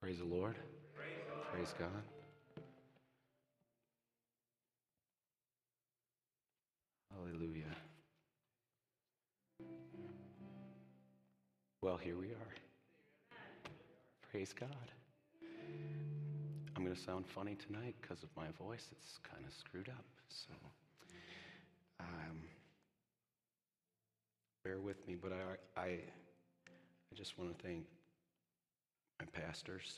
Praise the Lord. Praise God. Hallelujah. Well, here we are. Praise God. I'm going to sound funny tonight because of my voice. It's kind of screwed up. So bear with me. But I just want to thank my pastors,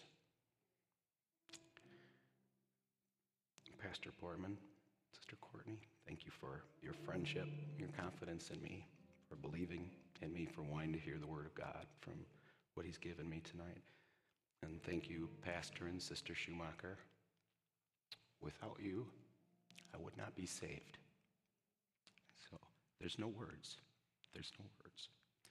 Pastor Portman, Sister Courtney. Thank you for your friendship, your confidence in me, for believing in me, for wanting to hear the Word of God from what He's given me tonight. And thank you, Pastor and Sister Schumacher. Without you, I would not be saved. So there's no words. There's no words.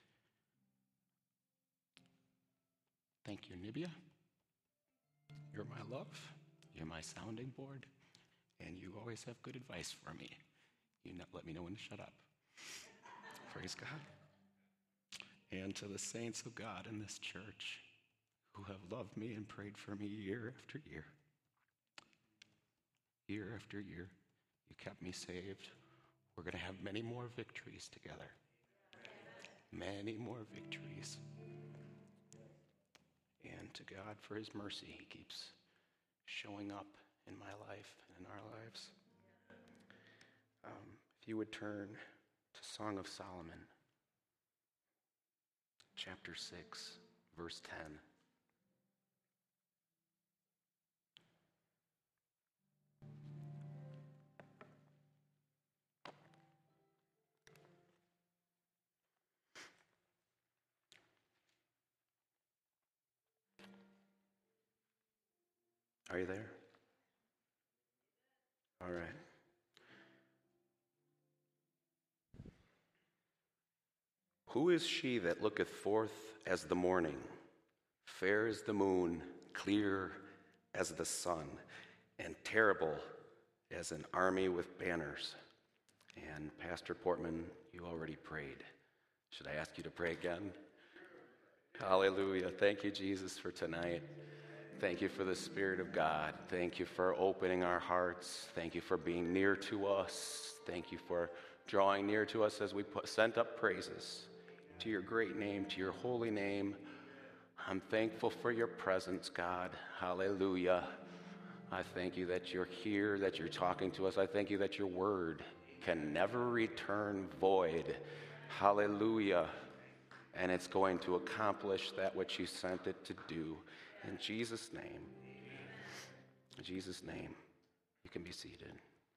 Thank you, Nibia. You're my love. You're my sounding board. And you always have good advice for me. You let me know when to shut up. Praise God. And to the saints of God in this church who have loved me and prayed for me year after year. Year after year, you kept me saved. We're going to have many more victories together. Many more victories. And to God for His mercy, He keeps showing up in my life and in our lives. If you would turn to Song of Solomon, chapter 6, verse 10. Are you there? All right. Who is she that looketh forth as the morning, fair as the moon, clear as the sun, and terrible as an army with banners? And Pastor Portman, you already prayed. Should I ask you to pray again? Hallelujah. Thank you, Jesus, for tonight. Thank you for the Spirit of God. Thank you for opening our hearts. Thank you for being near to us. Thank you for drawing near to us as we sent up praises to your great name, to your holy name. I'm thankful for your presence, God. Hallelujah. I thank you that you're here, that you're talking to us. I thank you that your word can never return void. Hallelujah. And it's going to accomplish that which you sent it to do. In Jesus' name. In Jesus' name. You can be seated.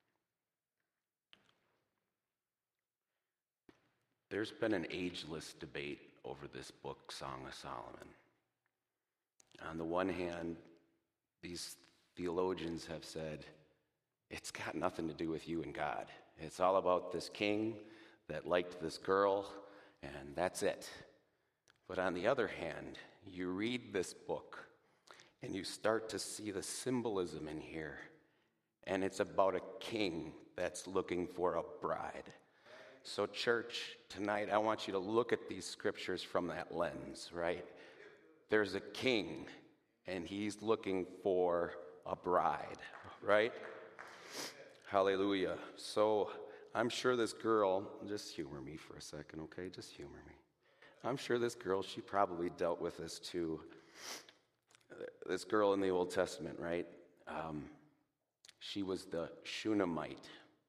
There's been an ageless debate over this book, Song of Solomon. On the one hand, these theologians have said, it's got nothing to do with you and God. It's all about this king that liked this girl, and that's it. But on the other hand, you read this book, and you start to see the symbolism in here, and it's about a king that's looking for a bride. So church, tonight I want you to look at these scriptures from that lens, right? There's a king, and he's looking for a bride, right? Hallelujah. So I'm sure this girl, just humor me for a second, okay? Just humor me. I'm sure this girl, she probably dealt with this too. This girl in the Old Testament, right? She was the Shunammite.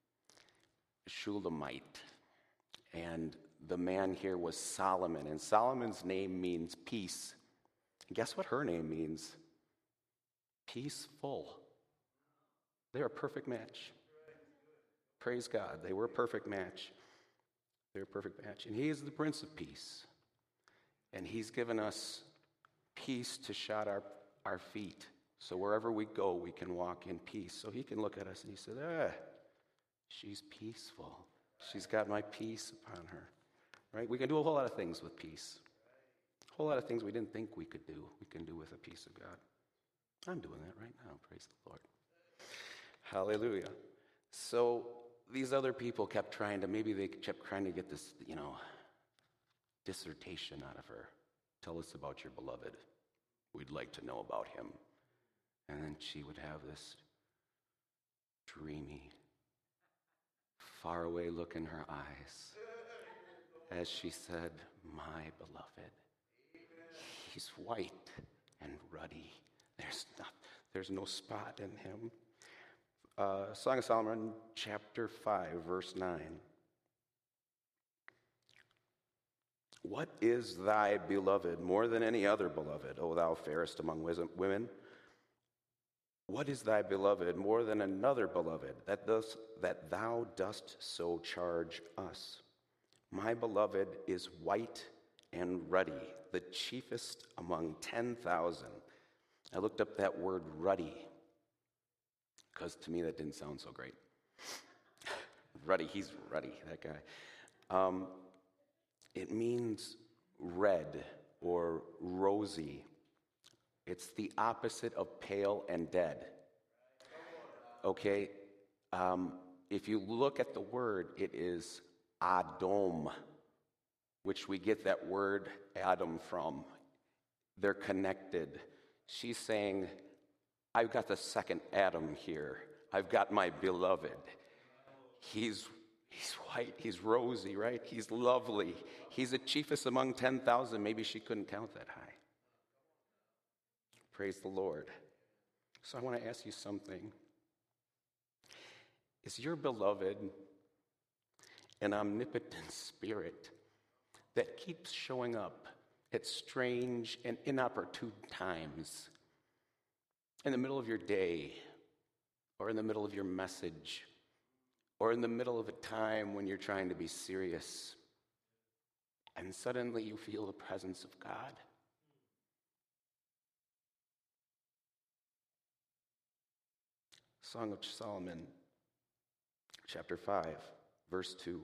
And the man here was Solomon. And Solomon's name means peace. And guess what her name means? Peaceful. They're a perfect match. Praise God. They were a perfect match. They're a perfect match. And he is the Prince of Peace. And he's given us peace to shod our feet. So wherever we go, we can walk in peace. So he can look at us and he said, she's peaceful. She's got my peace upon her. Right? We can do a whole lot of things with peace. A whole lot of things we didn't think we could do, we can do with the peace of God. I'm doing that right now. Praise the Lord. Hallelujah. So these other people kept trying to get this, dissertation out of her. Tell us about your beloved. We'd like to know about him. And then she would have this dreamy, faraway look in her eyes as she said, "My beloved, he's white and ruddy. There's no spot in him." Song of Solomon, chapter 5, verse 9. What is thy beloved more than any other beloved, O thou fairest among women? What is thy beloved more than another beloved, that thou dost so charge us? My beloved is white and ruddy, the chiefest among 10,000. I looked up that word ruddy, because to me that didn't sound so great. Ruddy, he's ruddy, that guy. It means red or rosy. It's the opposite of pale and dead. Okay? If you look at the word, it is Adom, which we get that word Adam from. They're connected. She's saying, I've got the second Adam here. I've got my beloved. He's white, he's rosy, right? He's lovely. He's the chiefest among 10,000. Maybe she couldn't count that high. Praise the Lord. So I want to ask you something. Is your beloved an omnipotent spirit that keeps showing up at strange and inopportune times in the middle of your day, or in the middle of your message, or in the middle of a time when you're trying to be serious, and suddenly you feel the presence of God? Song of Solomon, chapter 5, verse 2.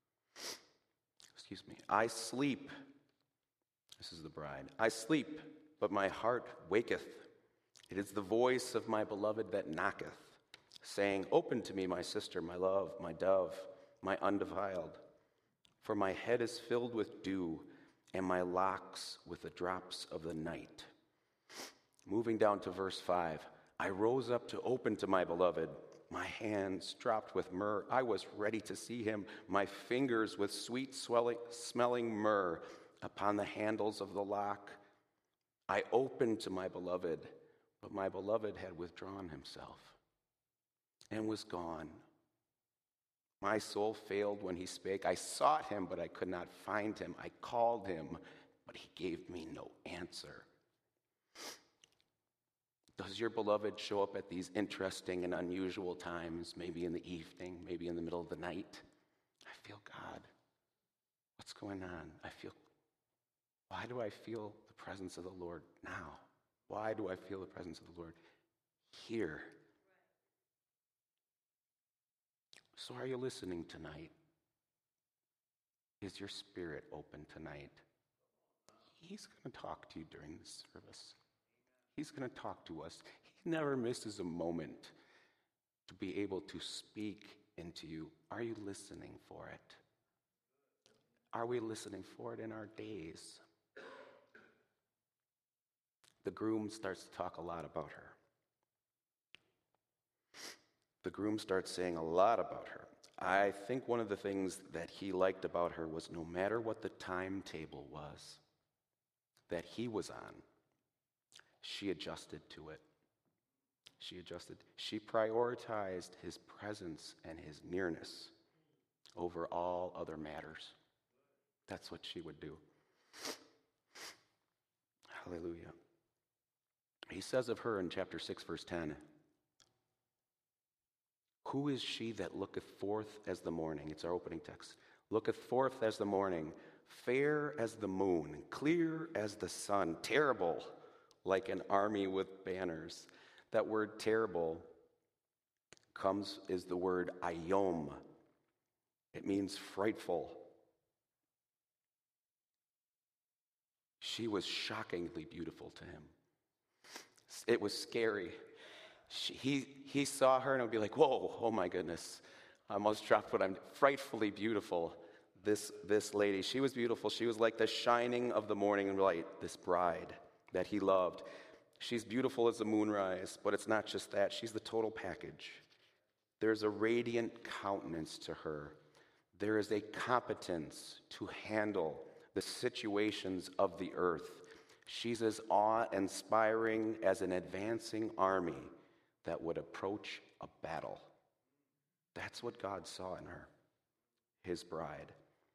I sleep. This is the bride. I sleep, but my heart waketh. It is the voice of my beloved that knocketh, saying, Open to me, my sister, my love, my dove, my undefiled. For my head is filled with dew, and my locks with the drops of the night. Moving down to verse 5. I rose up to open to my beloved. My hands dropped with myrrh. I was ready to see him, my fingers with sweet smelling myrrh upon the handles of the lock. I opened to my beloved, but my beloved had withdrawn himself and was gone. My soul failed when he spake. I sought him, but I could not find him. I called him, but he gave me no answer. Does your beloved show up at these interesting and unusual times, maybe in the evening, maybe in the middle of the night? I feel God. What's going on? Why do I feel the presence of the Lord now? Why do I feel the presence of the Lord here? So are you listening tonight? Is your spirit open tonight? He's going to talk to you during this service. He's going to talk to us. He never misses a moment to be able to speak into you. Are you listening for it? Are we listening for it in our days? The groom starts to talk a lot about her. The groom starts saying a lot about her. I think one of the things that he liked about her was no matter what the timetable was that he was on, she adjusted to it. She adjusted. She prioritized his presence and his nearness over all other matters. That's what she would do. Hallelujah. He says of her in chapter 6, verse 10, Who is she that looketh forth as the morning? It's our opening text. Looketh forth as the morning, fair as the moon, clear as the sun, terrible like an army with banners. That word terrible is the word ayom. It means frightful. She was shockingly beautiful to him. It was scary. He saw her and would be like, whoa, oh my goodness. I almost dropped what I'm frightfully beautiful. This lady, she was beautiful. She was like the shining of the morning light, this bride. that he loved. She's beautiful as the moonrise, but it's not just that. She's the total package. There's a radiant countenance to her. There is a competence to handle the situations of the earth. She's as awe-inspiring as an advancing army that would approach a battle. That's what God saw in her, his bride.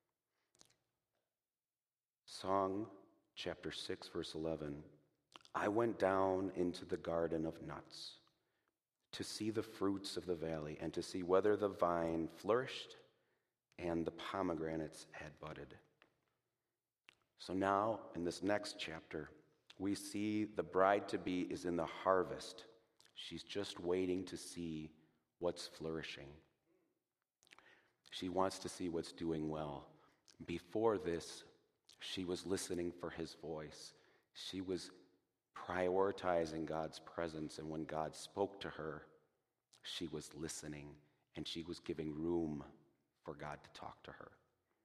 Song chapter 6, verse 11. I went down into the garden of nuts to see the fruits of the valley and to see whether the vine flourished and the pomegranates had budded. So now, in this next chapter, we see the bride-to-be is in the harvest. She's just waiting to see what's flourishing. She wants to see what's doing well. Before this, she was listening for his voice. She was prioritizing God's presence, and when God spoke to her, she was listening, and she was giving room for God to talk to her.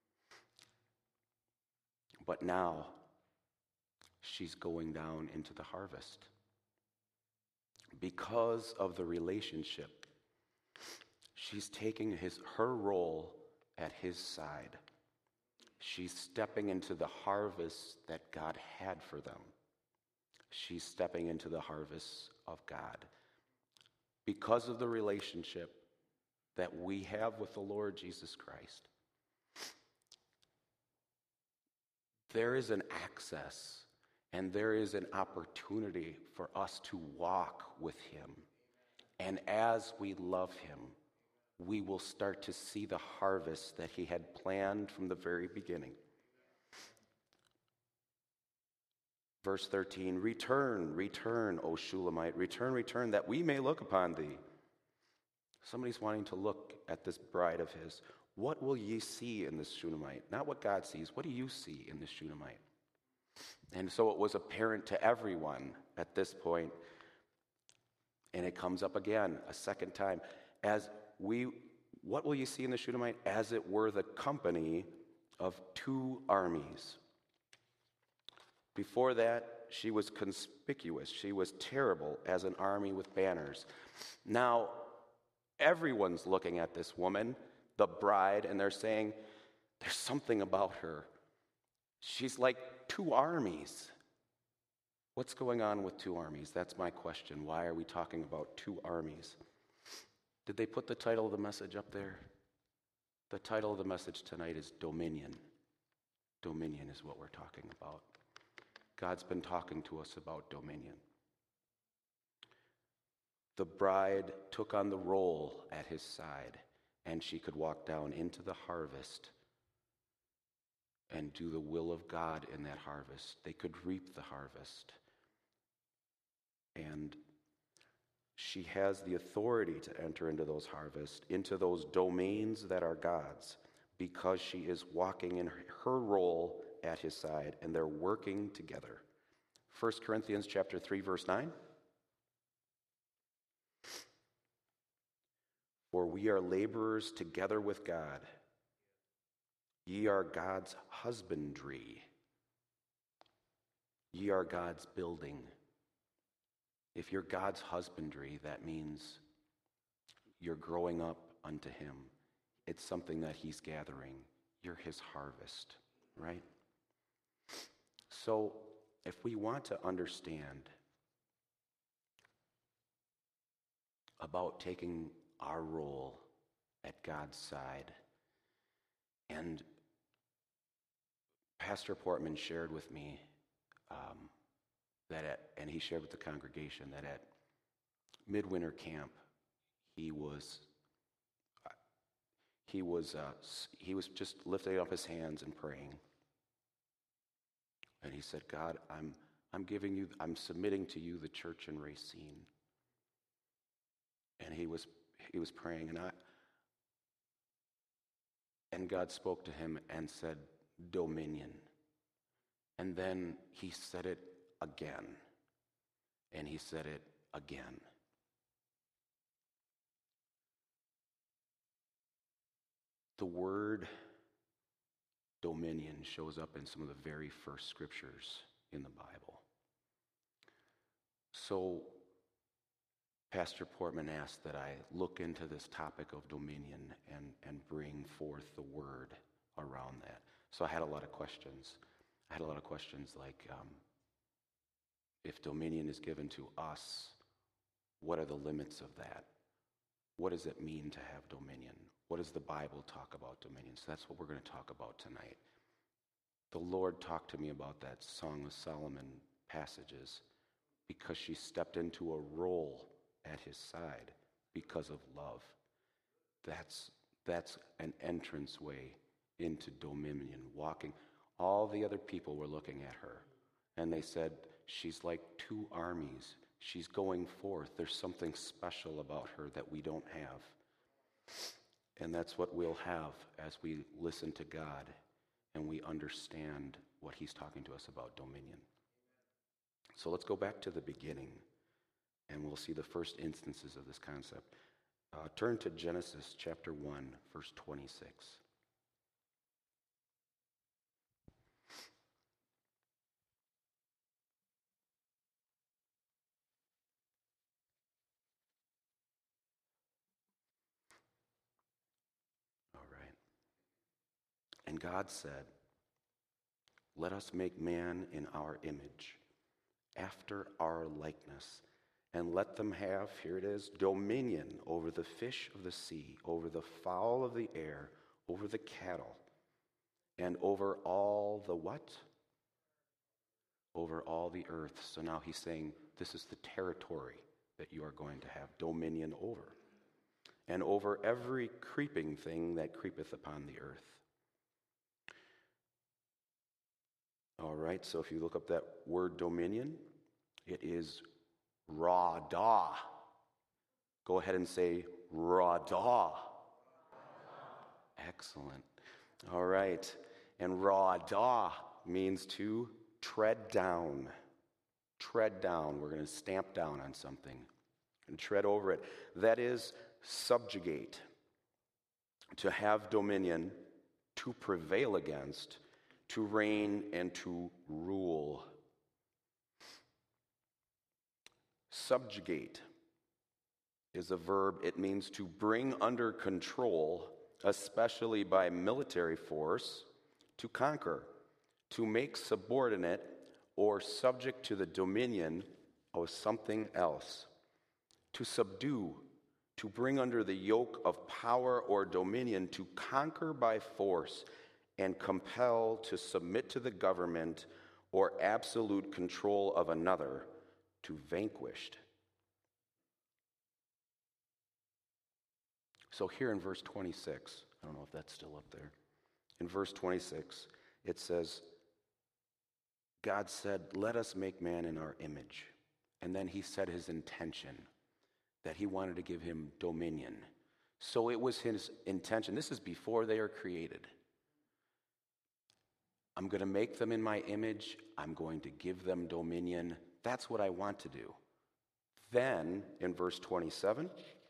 But now, she's going down into the harvest. Because of the relationship, she's taking her role at his side. She's stepping into the harvest that God had for them. She's stepping into the harvest of God. Because of the relationship that we have with the Lord Jesus Christ, there is an access and there is an opportunity for us to walk with him. And as we love him, we will start to see the harvest that he had planned from the very beginning. Verse 13, return, return, O Shulamite, return, return, that we may look upon thee. Somebody's wanting to look at this bride of his. What will ye see in this Shunammite? Not what God sees. What do you see in this Shunammite? And so it was apparent to everyone at this point, and it comes up again a second time. What will you see in the Shunammite? As it were the company of two armies. Before that, she was conspicuous. She was terrible as an army with banners. Now, everyone's looking at this woman, the bride, and they're saying, there's something about her. She's like two armies. What's going on with two armies? That's my question. Why are we talking about two armies? Did they put the title of the message up there? The title of the message tonight is Dominion. Dominion is what we're talking about. God's been talking to us about dominion. The bride took on the role at his side, and she could walk down into the harvest and do the will of God in that harvest. They could reap the harvest. And she has the authority to enter into those harvests, into those domains that are God's, because she is walking in her role at his side, and they're working together. 1 Corinthians chapter 3, verse 9. For we are laborers together with God. Ye are God's husbandry. Ye are God's building. If you're God's husbandry, that means you're growing up unto him. It's something that he's gathering. You're his harvest, right? So, if we want to understand about taking our role at God's side, and Pastor Portman shared with me and he shared with the congregation that at midwinter camp, he was just lifting up his hands and praying. And he said, God, I'm submitting to you the church in Racine. And he was praying, and God spoke to him and said, dominion. And then he said it again. And he said it again. The word dominion shows up in some of the very first scriptures in the Bible. So Pastor Portman asked that I look into this topic of dominion and bring forth the word around that. So I had a lot of questions. I had a lot of questions like, if dominion is given to us, what are the limits of that? What does it mean to have dominion? What does the Bible talk about dominion? So that's what we're going to talk about tonight. The Lord talked to me about that Song of Solomon passages because she stepped into a role at his side because of love. That's an entranceway into dominion, walking. All the other people were looking at her, and they said, she's like two armies. She's going forth. There's something special about her that we don't have. And that's what we'll have as we listen to God and we understand what he's talking to us about dominion. So let's go back to the beginning, and we'll see the first instances of this concept. Turn to Genesis chapter 1, verse 26. All right. And God said, let us make man in our image, after our likeness, and let them have, here it is, dominion over the fish of the sea, over the fowl of the air, over the cattle, and over all the what? Over all the earth. So now he's saying this is the territory that you are going to have dominion over. And over every creeping thing that creepeth upon the earth. All right, so if you look up that word dominion, it is radah. Go ahead and say radah. Excellent. All right, and radah means to tread down. Tread down. We're going to stamp down on something and tread over it. That is subjugate. To have dominion, to prevail against, to reign, and to rule. Subjugate is a verb. It means to bring under control, especially by military force, to conquer, to make subordinate or subject to the dominion of something else, to subdue, to bring under the yoke of power or dominion, to conquer by force and compel to submit to the government or absolute control of another, to vanquished. So here in verse 26, I don't know if that's still up there. In verse 26, it says, God said, let us make man in our image. And then he said his intention, that he wanted to give him dominion. So it was his intention. This is before they are created. I'm going to make them in my image. I'm going to give them dominion. That's what I want to do. Then, in verse 27,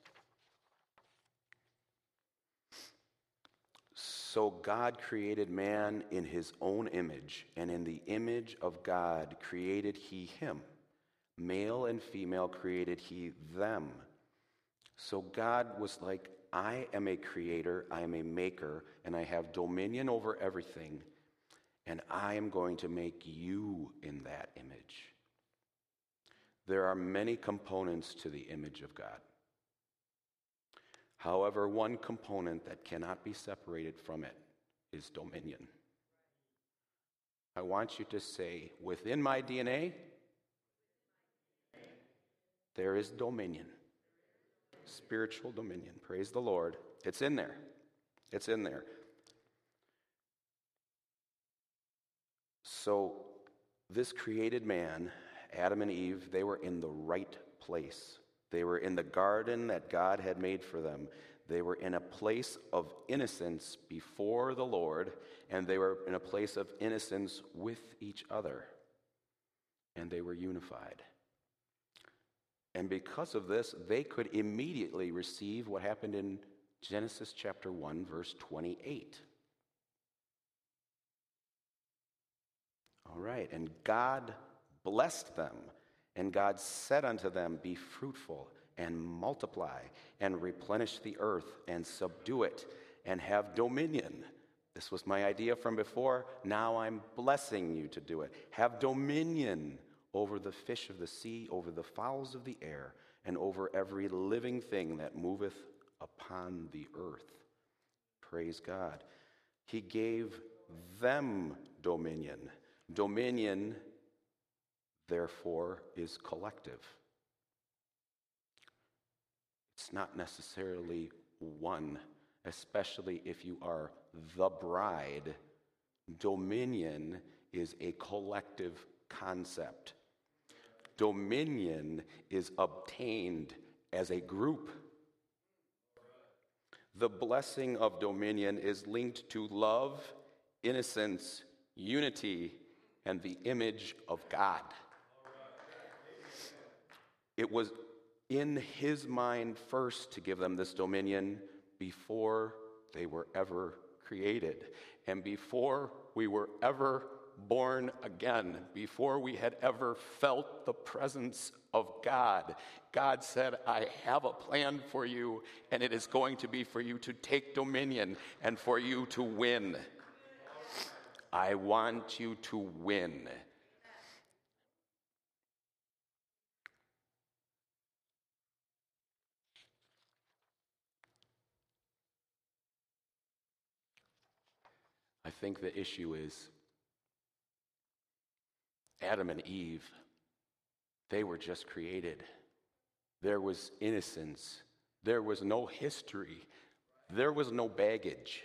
so God created man in his own image, and in the image of God created he him. Male and female created he them. So God was like, I am a creator, I am a maker, and I have dominion over everything, and I am going to make you in that image. There are many components to the image of God. However, one component that cannot be separated from it is dominion. I want you to say, within my DNA, there is dominion. Spiritual dominion. Praise the Lord. It's in there. It's in there. So, this created man, Adam and Eve, they were in the right place. They were in the garden that God had made for them. They were in a place of innocence before the Lord, and they were in a place of innocence with each other. And they were unified. And because of this, they could immediately receive what happened in Genesis chapter 1, verse 28. All right, and God blessed them, And God said unto them, Be fruitful, and multiply, and replenish the earth, and subdue it, and have dominion. This was my idea from before. Now I'm blessing you to do it. Have dominion over the fish of the sea, over the fowls of the air, and over every living thing that moveth upon the earth. Praise God. He gave them dominion. Dominion, therefore, is collective. It's not necessarily one, especially if you are the bride. Dominion is a collective concept. Dominion is obtained as a group. The blessing of dominion is linked to love, innocence, unity, and the image of God. It was in his mind first to give them this dominion before they were ever created, and before we were ever born again, before we had ever felt the presence of God. God said, I have a plan for you, and it is going to be for you to take dominion and for you to win. I want you to win. I think the issue is Adam and Eve, they were just created. There was innocence. There was no history. There was no baggage.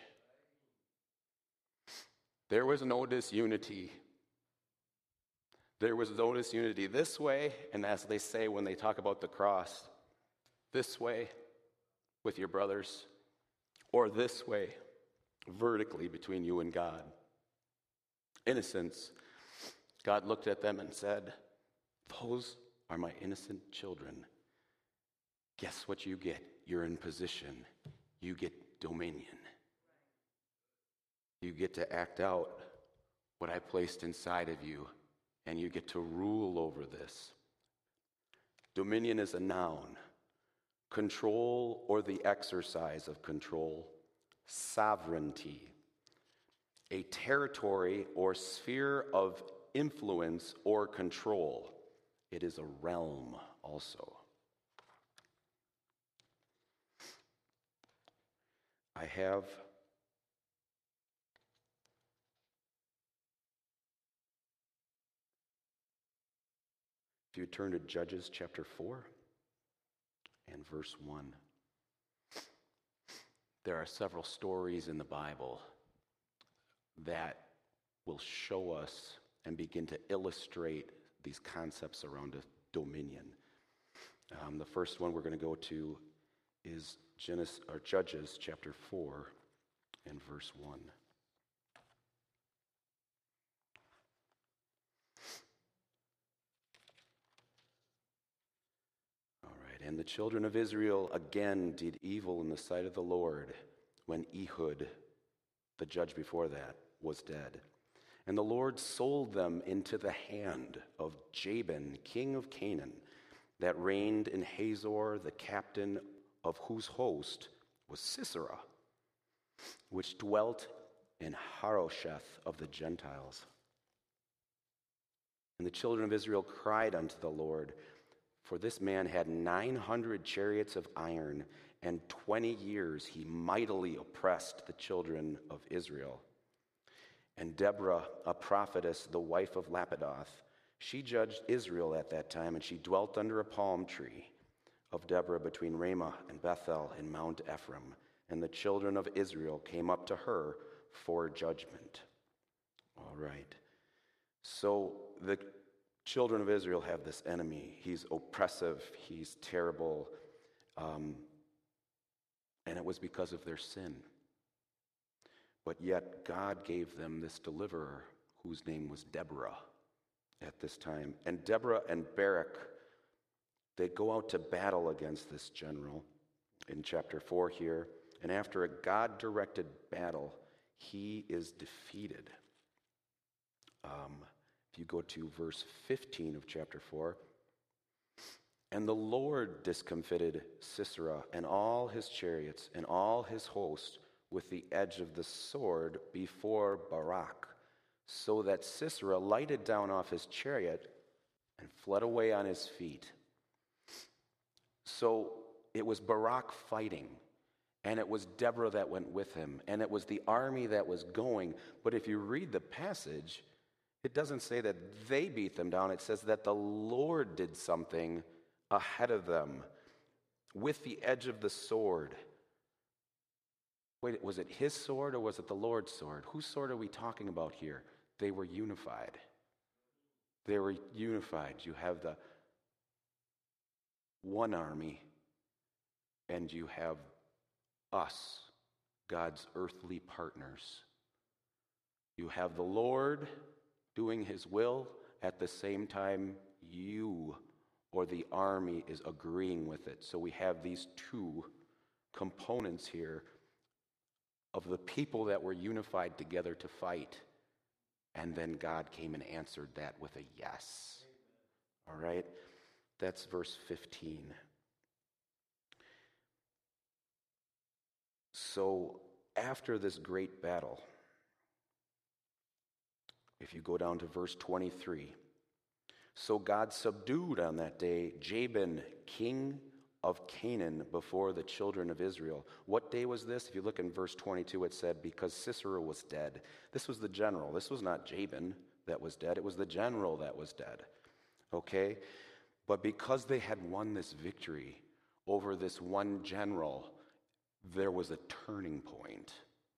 There was no disunity. There was no disunity this way, and as they say when they talk about the cross, this way with your brothers, or this way, vertically between you and God. Innocence. God looked at them and said, those are my innocent children. Guess what you get? You're in position. You get dominion. You get to act out what I placed inside of you, and you get to rule over this. Dominion is a noun. Control or the exercise of control. Sovereignty. A territory or sphere of influence or control. It is a realm also. I have if you turn to Judges chapter 4 and verse 1. There are several stories in the Bible that will show us and begin to illustrate these concepts around dominion. The first one we're going to go to is Judges chapter 4 and verse 1. All right, and the children of Israel again did evil in the sight of the Lord when Ehud, the judge before that, was dead. And the Lord sold them into the hand of Jabin, king of Canaan, that reigned in Hazor, the captain of whose host was Sisera, which dwelt in Harosheth of the Gentiles. And the children of Israel cried unto the Lord, for this man had 900 chariots of iron, and 20 years he mightily oppressed the children of Israel. And Deborah, a prophetess, the wife of Lapidoth, she judged Israel at that time, and she dwelt under a palm tree of Deborah between Ramah and Bethel in Mount Ephraim. And the children of Israel came up to her for judgment. All right. So the children of Israel have this enemy. He's oppressive. He's terrible. And it was because of their sin. But yet God gave them this deliverer whose name was Deborah at this time. And Deborah and Barak, they go out to battle against this general in chapter 4 here. And after a God-directed battle, he is defeated. If you go to verse 15 of chapter 4, And the Lord discomfited Sisera and all his chariots and all his host with the edge of the sword before Barak, so that Sisera lighted down off his chariot and fled away on his feet. So it was Barak fighting, and it was Deborah that went with him, and it was the army that was going. But if you read the passage, it doesn't say that they beat them down. It says that the Lord did something ahead of them with the edge of the sword. Wait, was it his sword or was it the Lord's sword? Whose sword are we talking about here? They were unified. They were unified. You have the one army, and you have us, God's earthly partners. You have the Lord doing his will, at the same time you or the army is agreeing with it. So we have these two components here of the people that were unified together to fight. And then God came and answered that with a yes. All right? That's verse 15. So after this great battle, if you go down to verse 23, so God subdued on that day Jabin, king of Canaan, before the children of Israel. What day was this? If you look in verse 22, it said, because Sisera was dead. This was the general. This was not Jabin that was dead. It was the general that was dead. Okay? But because they had won this victory over this one general, there was a turning point.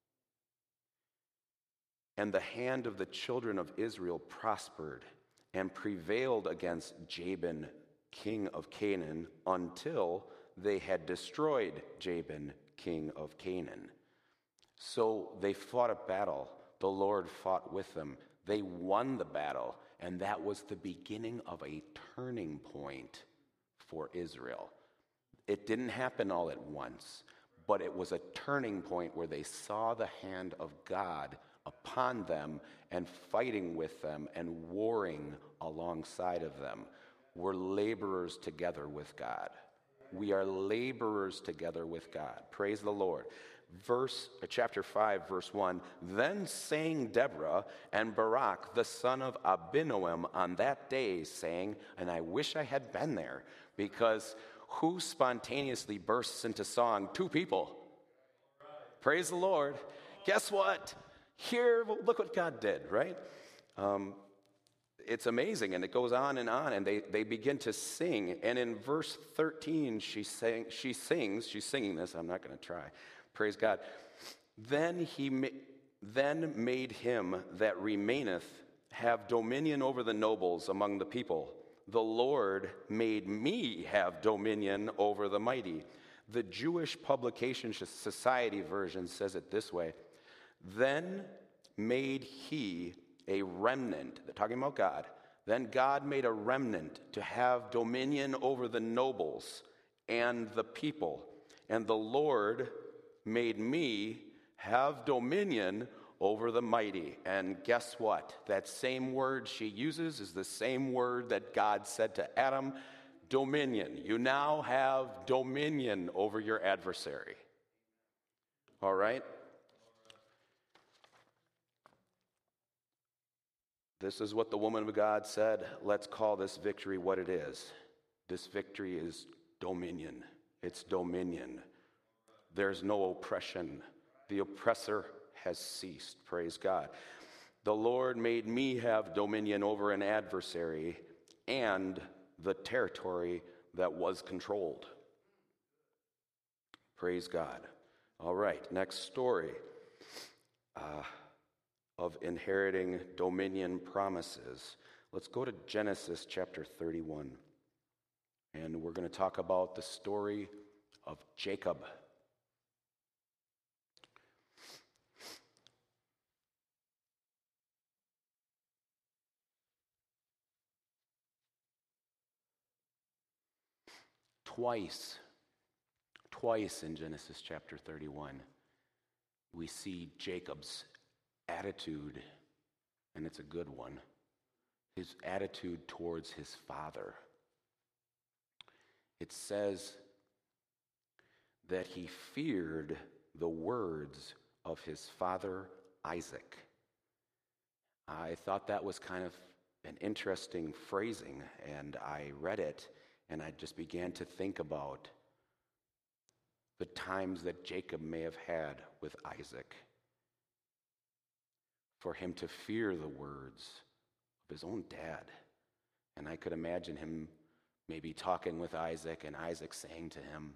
And the hand of the children of Israel prospered and prevailed against Jabin, king of Canaan, until they had destroyed Jabin, king of Canaan. So they fought a battle. The Lord fought with them. They won the battle, and that was the beginning of a turning point for Israel. It didn't happen all at once, but it was a turning point where they saw the hand of God upon them and fighting with them and warring alongside of them. We're laborers together with God. We are laborers together with God. Praise the Lord. Chapter 5, verse 1, then sang Deborah and Barak, the son of Abinoam, on that day, saying, and I wish I had been there, because who spontaneously bursts into song? Two people. Praise the Lord. Guess what? Here, look what God did, right? It's amazing, and it goes on, and they begin to sing. And in verse 13, she's singing this. I'm not going to try. Praise God. Then made him that remaineth have dominion over the nobles among the people. The Lord made me have dominion over the mighty. The Jewish Publication Society version says it this way. Then made he a remnant. They're talking about God. Then God made a remnant to have dominion over the nobles and the people. And the Lord made me have dominion over the mighty. And guess what? That same word she uses is the same word that God said to Adam, dominion. You now have dominion over your adversary. All right? This is what the woman of God said. Let's call this victory what it is. This victory is dominion. It's dominion. There's no oppression. The oppressor has ceased. Praise God. The Lord made me have dominion over an adversary and the territory that was controlled. Praise God. All right, next story. Of inheriting dominion promises. Let's go to Genesis chapter 31. And we're going to talk about the story of Jacob. Twice in Genesis chapter 31, we see Jacob's attitude, and it's a good one, his attitude towards his father. it says that he feared the words of his father Isaac. I thought that was kind of an interesting phrasing, and I read it, and I just began to think about the times that Jacob may have had with Isaac. For him to fear the words of his own dad. And I could imagine him maybe talking with Isaac, and Isaac saying to him,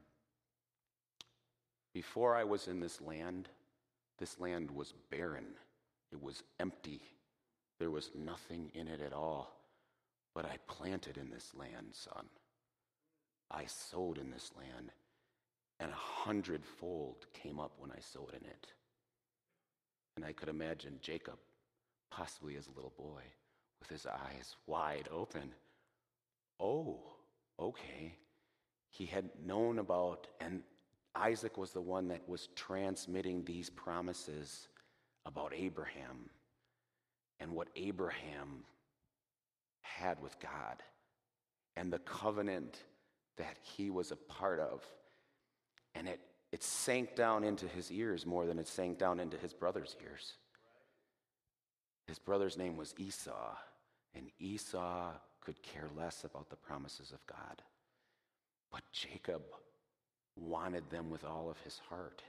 before I was in this land was barren. It was empty. There was nothing in it at all. But I planted in this land, son. I sowed in this land, and 100-fold came up when I sowed in it. And I could imagine Jacob, possibly as a little boy, with his eyes wide open. Oh, okay. He had known about, and Isaac was the one that was transmitting these promises about Abraham and what Abraham had with God and the covenant that he was a part of. And it sank down into his ears more than it sank down into his brother's ears. His brother's name was Esau, and Esau could care less about the promises of God. But Jacob wanted them with all of his heart.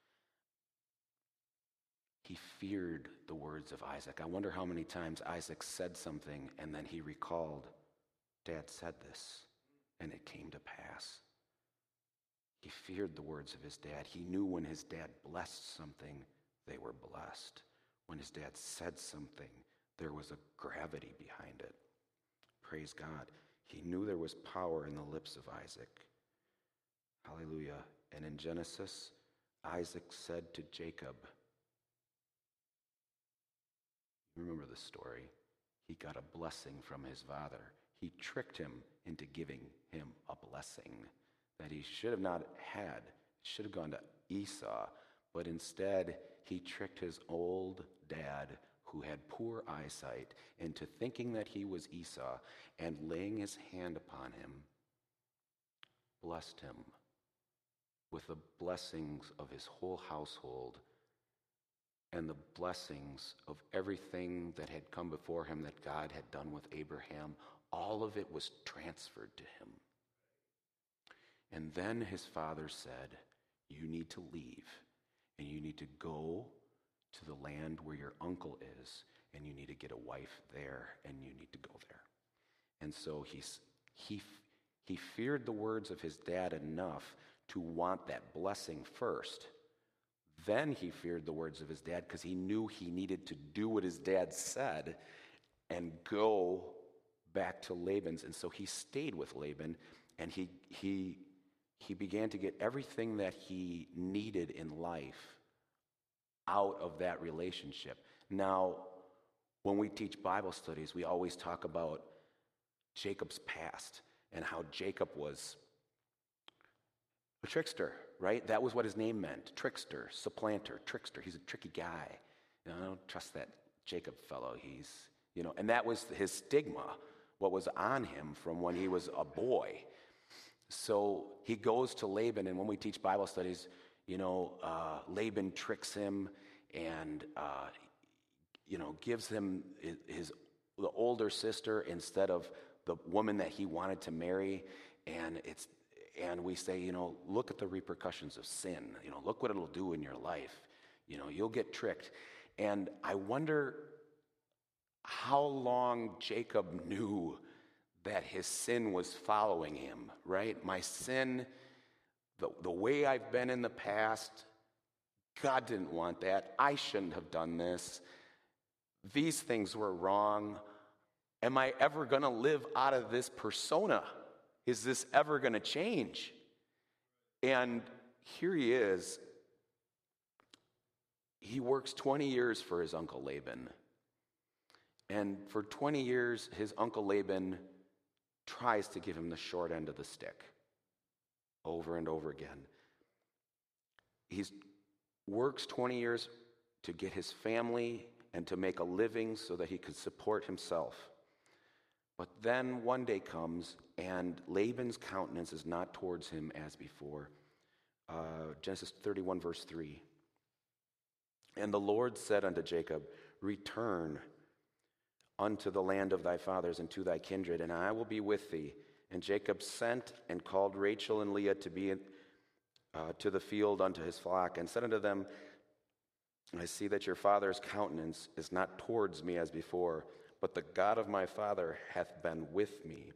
He feared the words of Isaac. I wonder how many times Isaac said something and then he recalled, Dad said this, and it came to pass. He feared the words of his dad. He knew when his dad blessed something, they were blessed. When his dad said something, there was a gravity behind it. Praise God. He knew there was power in the lips of Isaac. Hallelujah. And in Genesis, Isaac said to Jacob, remember the story, he got a blessing from his father. He tricked him into giving him a blessing that he should have not had. It should have gone to Esau, but instead he tricked his old dad, who had poor eyesight, into thinking that he was Esau, and laying his hand upon him, blessed him with the blessings of his whole household and the blessings of everything that had come before him that God had done with Abraham. All of it was transferred to him. And then his father said, you need to leave, and you need to go to the land where your uncle is, and you need to get a wife there, and you need to go there. And so he feared the words of his dad enough to want that blessing first. Then he feared the words of his dad because he knew he needed to do what his dad said and go back to Laban's. And so he stayed with Laban, and he began to get everything that he needed in life out of that relationship. Now, when we teach Bible studies, we always talk about Jacob's past and how Jacob was a trickster, right? That was what his name meant. Trickster, supplanter, trickster. He's a tricky guy. I don't trust that Jacob fellow. And that was his stigma, what was on him from when he was a boy. So he goes to Laban, and when we teach Bible studies, Laban tricks him and, gives him the older sister instead of the woman that he wanted to marry. And we say, look at the repercussions of sin. Look what it'll do in your life. You'll get tricked. And I wonder how long Jacob knew that his sin was following him, right? My sin, the way I've been in the past, God didn't want that. I shouldn't have done this. These things were wrong. Am I ever going to live out of this persona? Is this ever going to change? And here he is. He works 20 years for his uncle Laban. And for 20 years, his uncle Laban tries to give him the short end of the stick over and over again. He works 20 years to get his family and to make a living so that he could support himself. But then one day comes, and Laban's countenance is not towards him as before. Genesis 31, verse 3. And the Lord said unto Jacob, return unto the land of thy fathers and to thy kindred, and I will be with thee. And Jacob sent and called Rachel and Leah to be to the field unto his flock, and said unto them, I see that your father's countenance is not towards me as before, but the God of my father hath been with me.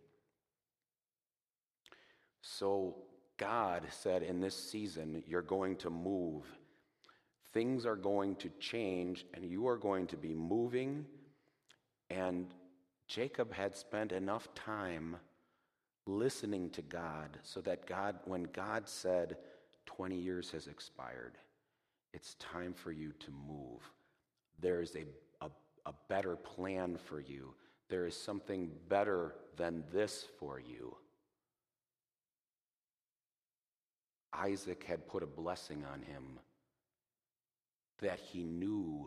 So God said, in this season, you're going to move. Things are going to change, and you are going to be moving. And Jacob had spent enough time listening to God so that when God said, 20 years has expired, it's time for you to move. There is a better plan for you. There is something better than this for you. Isaac had put a blessing on him that he knew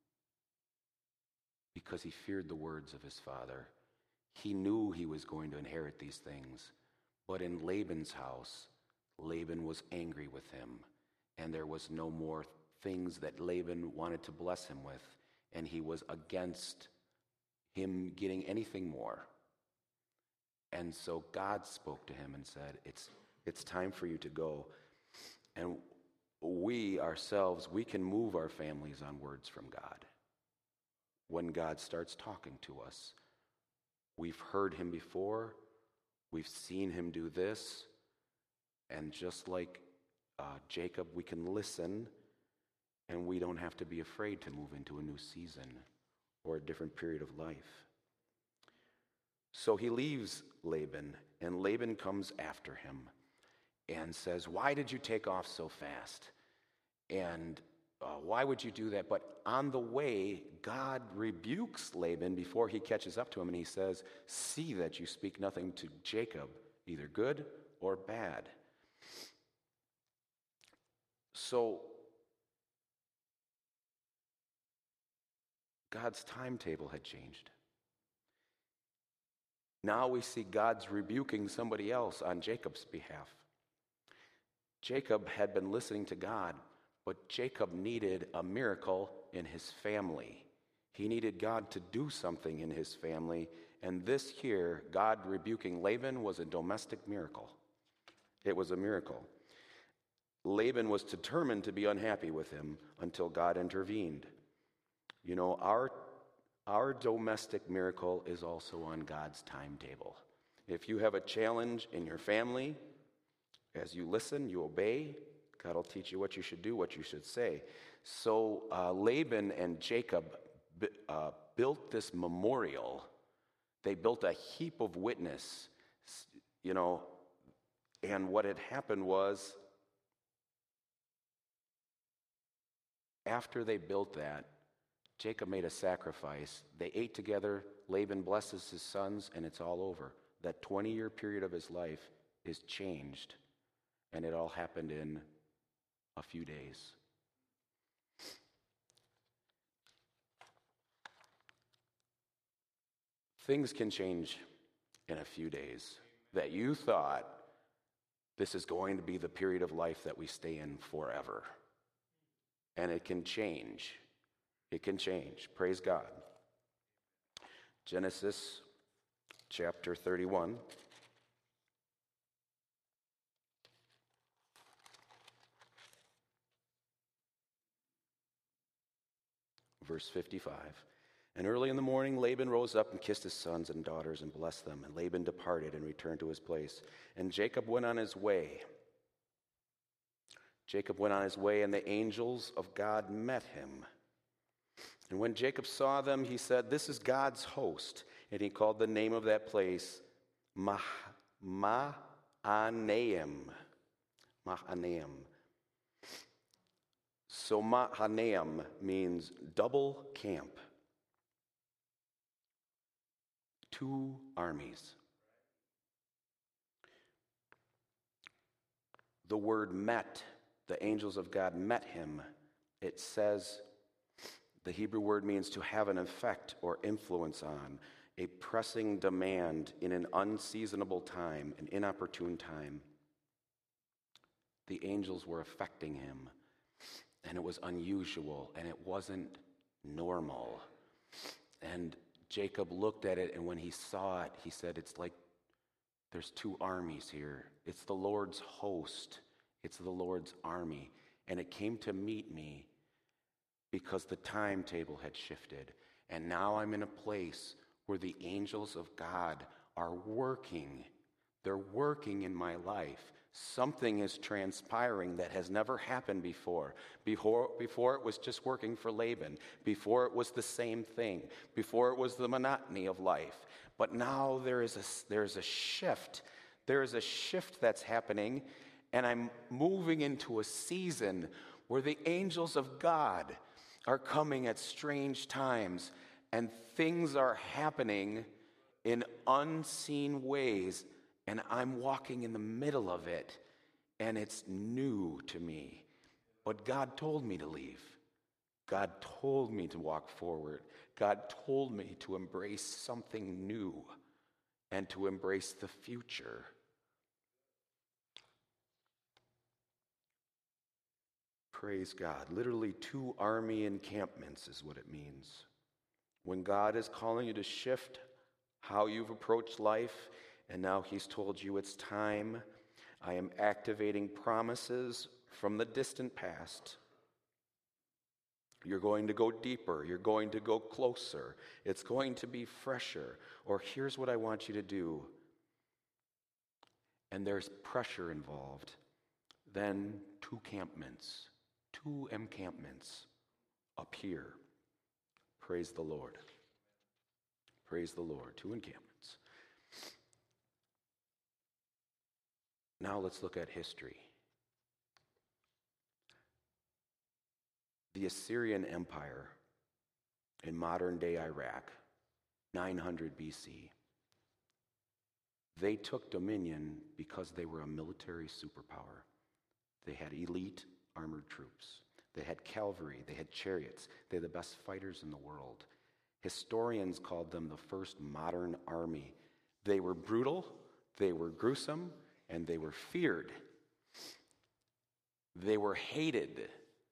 because he feared the words of his father. He knew he was going to inherit these things. But in Laban's house, Laban was angry with him, and there was no more things that Laban wanted to bless him with, and he was against him getting anything more. And so God spoke to him and said, it's time for you to go. And we ourselves, we can move our families on words from God. When God starts talking to us, we've heard him before, we've seen him do this, and just like Jacob, we can listen, and we don't have to be afraid to move into a new season or a different period of life. So he leaves Laban, and Laban comes after him and says, why did you take off so fast? And why would you do that? But on the way, God rebukes Laban before he catches up to him, and he says, see that you speak nothing to Jacob, either good or bad. So God's timetable had changed. Now we see God's rebuking somebody else on Jacob's behalf. Jacob had been listening to God, but Jacob needed a miracle in his family. He needed God to do something in his family, and this here, God rebuking Laban, was a domestic miracle. It was a miracle. Laban was determined to be unhappy with him until God intervened. You know, our domestic miracle is also on God's timetable. If you have a challenge in your family, as you listen, you obey, God will teach you what you should do, what you should say. So Laban and Jacob built this memorial. They built a heap of witness, you know, and what had happened was, after they built that, Jacob made a sacrifice. They ate together. Laban blesses his sons, and it's all over. That 20-year period of his life is changed, and it all happened in a few days. Things can change in a few days that you thought this is going to be the period of life that we stay in forever. And it can change. It can change. Praise God. Genesis chapter 31. Verse 55. And early in the morning, Laban rose up and kissed his sons and daughters and blessed them. And Laban departed and returned to his place. And Jacob went on his way. Jacob went on his way, and the angels of God met him. And when Jacob saw them, he said, this is God's host. And he called the name of that place Mahanaim. Mahanaim. So Mahanaim means double camp. Two armies. The word met, the angels of God met him. It says, the Hebrew word means to have an effect or influence on. a pressing demand in an unseasonable time, an inopportune time. The angels were affecting him, and it was unusual, and it wasn't normal. And Jacob looked at it, and when he saw it, he said, it's like there's two armies here. It's the Lord's host. It's the Lord's army. And it came to meet me because the timetable had shifted. And now I'm in a place where the angels of God are working. They're working in my life. Something is transpiring that has never happened before. Before it was just working for Laban. Before it was the same thing. Before it was the monotony of life. But now there is a shift. There is a shift that's happening, and I'm moving into a season where the angels of God are coming at strange times, and things are happening in unseen ways, and I'm walking in the middle of it, and it's new to me. But God told me to leave. God told me to walk forward. God told me to embrace something new and to embrace the future. Praise God. Literally 2 army encampments is what it means. When God is calling you to shift how you've approached life, and now he's told you it's time, I am activating promises from the distant past. You're going to go deeper. You're going to go closer. It's going to be fresher. Or here's what I want you to do. And there's pressure involved. Then 2 encampments up here. Praise the Lord. Praise the Lord. 2 encampments. Now let's look at history. The Assyrian Empire in modern-day Iraq, 900 BC. They took dominion because they were a military superpower. They had elite armored troops. They had cavalry. They had chariots. They had the best fighters in the world. Historians called them the first modern army. They were brutal, they were gruesome, and they were feared. They were hated.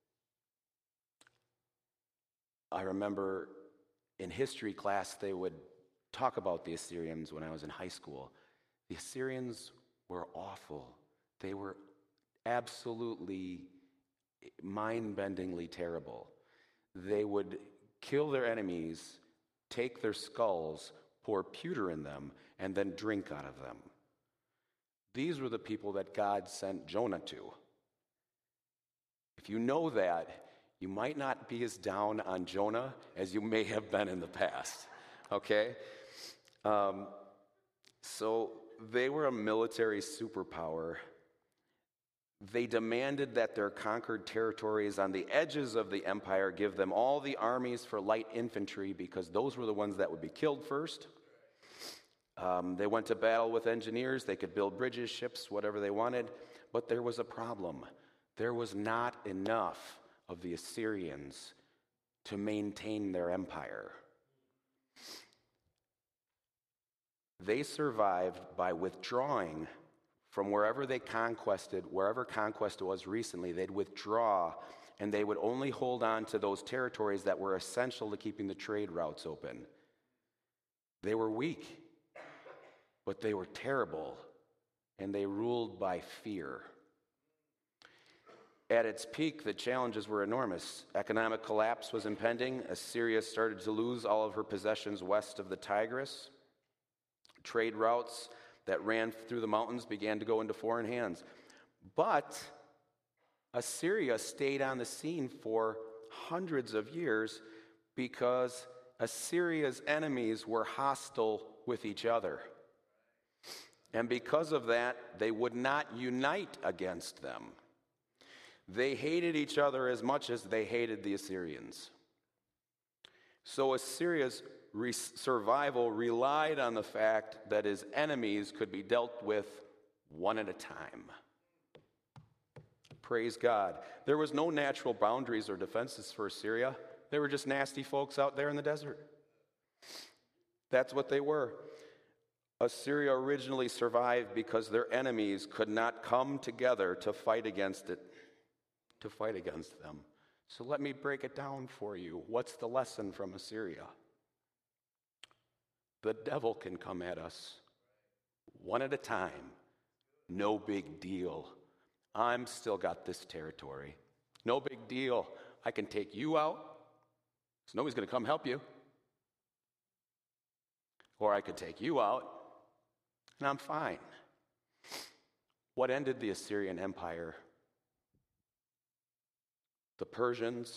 I remember in history class they would talk about the Assyrians when I was in high school. The Assyrians were awful. They were absolutely mind-bendingly terrible. They would kill their enemies, take their skulls, pour pewter in them, and then drink out of them. These were the people that God sent Jonah to. If you know that, you might not be as down on Jonah as you may have been in the past, okay? So they were a military superpower. They demanded that their conquered territories on the edges of the empire give them all the armies for light infantry because those were the ones that would be killed first. They went to battle with engineers. They could build bridges, ships, whatever they wanted. But there was a problem. There was not enough of the Assyrians to maintain their empire. They survived by withdrawing from wherever they conquested, wherever conquest was recently. They'd withdraw, and they would only hold on to those territories that were essential to keeping the trade routes open. They were weak, but they were terrible, and they ruled by fear. At its peak, the challenges were enormous. Economic collapse was impending. Assyria started to lose all of her possessions west of the Tigris. Trade routes that ran through the mountains began to go into foreign hands. But Assyria stayed on the scene for hundreds of years because Assyria's enemies were hostile with each other. And because of that, they would not unite against them. They hated each other as much as they hated the Assyrians. So Assyria's survival relied on the fact that his enemies could be dealt with one at a time. Praise God. There was no natural boundaries or defenses for Assyria. They were just nasty folks out there in the desert. That's what they were. Assyria originally survived because their enemies could not come together to fight against it, to fight against them. So let me break it down for you. What's the lesson from Assyria? The devil can come at us one at a time. No big deal. I'm still got this territory. No big deal. I can take you out, so nobody's going to come help you. Or I could take you out, and I'm fine. What ended the Assyrian Empire? The Persians,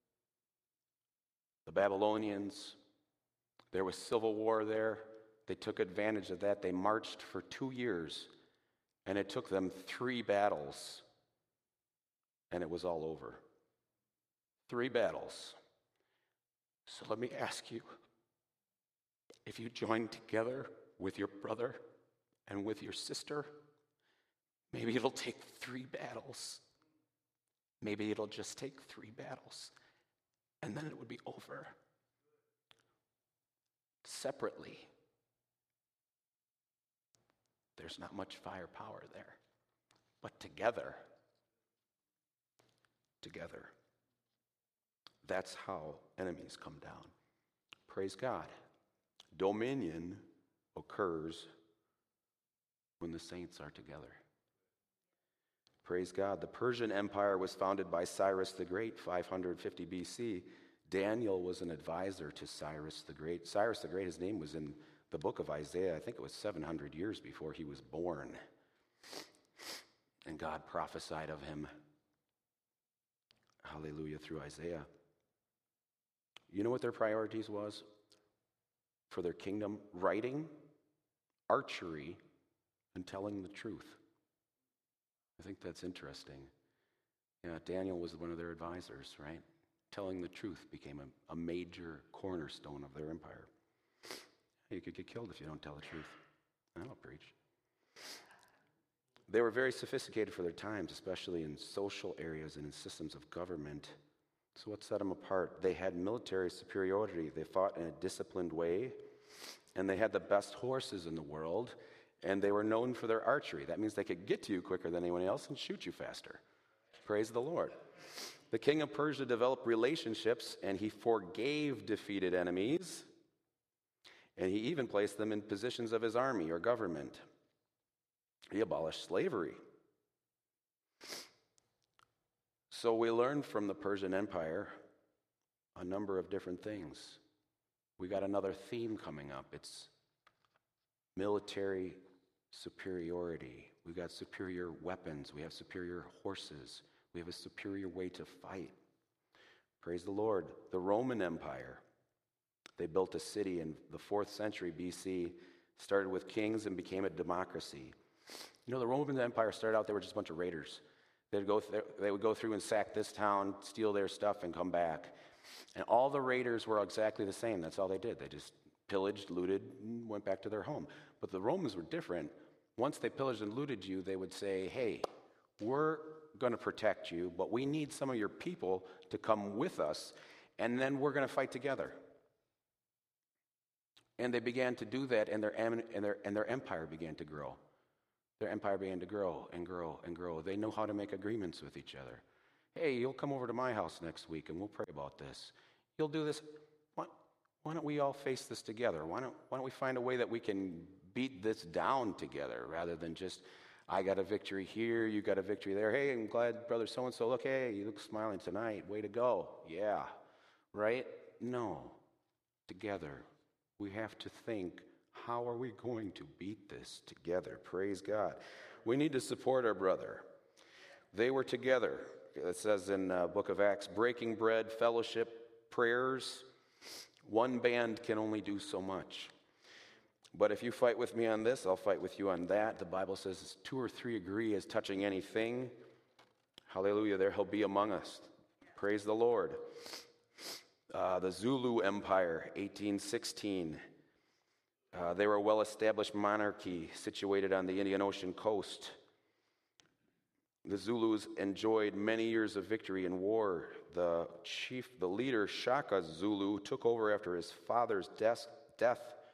the Babylonians, there was civil war there. They took advantage of that. They marched for 2 years, and it took them 3 battles, and it was all over. 3 battles. So let me ask you, if you join together with your brother and with your sister, maybe it'll take 3 battles. Maybe it'll just take 3 battles, and then it would be over. Separately, there's not much firepower there. But together, that's how enemies come down. Praise God. Dominion occurs when the saints are together. Praise God. The Persian Empire was founded by Cyrus the Great, 550 BC. Daniel was an advisor to Cyrus the Great. Cyrus the Great, his name was in the book of Isaiah. I think it was 700 years before he was born. And God prophesied of him. Hallelujah, through Isaiah. You know what their priorities was for their kingdom? Writing, archery, and telling the truth. I think that's interesting. Yeah, Daniel was one of their advisors, right? Telling the truth became a major cornerstone of their empire. You could get killed if you don't tell the truth. I don't preach. They were very sophisticated for their times, especially in social areas and in systems of government. So what set them apart? They had military superiority. They fought in a disciplined way, and they had the best horses in the world, and they were known for their archery. That means they could get to you quicker than anyone else and shoot you faster. Praise the Lord. The king of Persia developed relationships, and he forgave defeated enemies, and he even placed them in positions of his army or government. He abolished slavery. So we learned from the Persian Empire a number of different things. We got another theme coming up. It's military superiority. We've got superior weapons. We have superior horses. We have a superior way to fight. Praise the Lord. The Roman Empire, they built a city in the 4th century BC, started with kings and became a democracy. You know, the Roman Empire started out, they were just a bunch of raiders. They would go through and sack this town, steal their stuff, and come back. And all the raiders were exactly the same. That's all they did. They just pillaged, looted, and went back to their home. But the Romans were different. Once they pillaged and looted you, they would say, hey, we're going to protect you, but we need some of your people to come with us, and then we're going to fight together. And they began to do that, and their empire began to grow. Their empire began to grow and grow and grow. They know how to make agreements with each other. Hey, you'll come over to my house next week, and we'll pray about this. You'll do this. Why don't we all face this together? Why don't we find a way that we can beat this down together rather than just, I got a victory here, you got a victory there. Hey, I'm glad brother so-and-so, look, hey, you look smiling tonight. Way to go. Yeah, right? No. Together. We have to think, how are we going to beat this together? Praise God. We need to support our brother. They were together. It says in book of Acts, breaking bread, fellowship, prayers. One band can only do so much. But if you fight with me on this, I'll fight with you on that. The Bible says 2 or 3 agree as touching anything. Hallelujah, there he'll be among us. Praise the Lord. The Zulu Empire, 1816. They were a well-established monarchy situated on the Indian Ocean coast. The Zulus enjoyed many years of victory in war. The leader, Shaka Zulu, took over after his father's death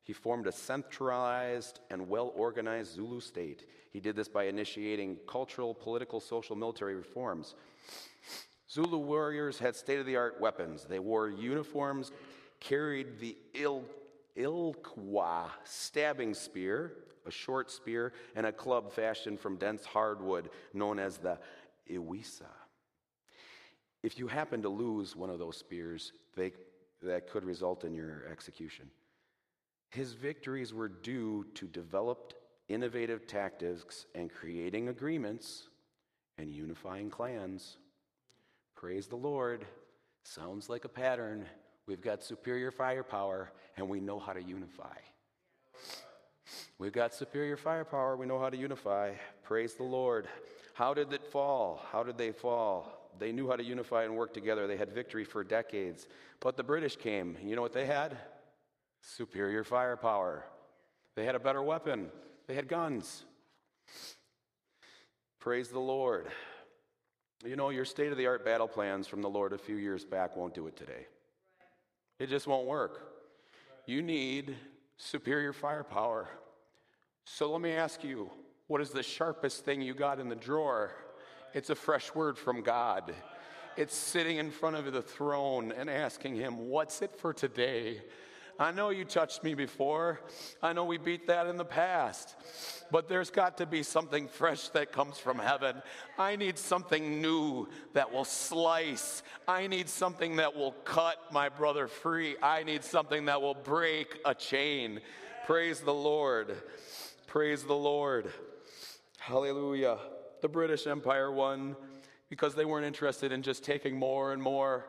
He formed a centralized and well-organized Zulu state. He did this by initiating cultural, political, social, military reforms. Zulu warriors had state-of-the-art weapons. They wore uniforms, carried the Ilkwa stabbing spear, a short spear, and a club fashioned from dense hardwood known as the Iwisa. If you happen to lose one of those spears, that could result in your execution. His victories were due to developed innovative tactics and creating agreements and unifying clans. Praise the Lord. Sounds like a pattern. We've got superior firepower and we know how to unify. We've got superior firepower, we know how to unify. Praise the Lord. How did it fall? How did they fall? They knew how to unify and work together. They had victory for decades. But the British came. You know what they had? Superior firepower. They had a better weapon. They had guns. Praise the Lord. You know, your state-of-the-art battle plans from the Lord a few years back won't do it today. It just won't work. You need superior firepower. So let me ask you, what is the sharpest thing you got in the drawer? It's a fresh word from God. It's sitting in front of the throne and asking him, what's it for today? I know you touched me before. I know we beat that in the past. But there's got to be something fresh that comes from heaven. I need something new that will slice. I need something that will cut my brother free. I need something that will break a chain. Praise the Lord. Praise the Lord. Hallelujah. The British Empire won because they weren't interested in just taking more and more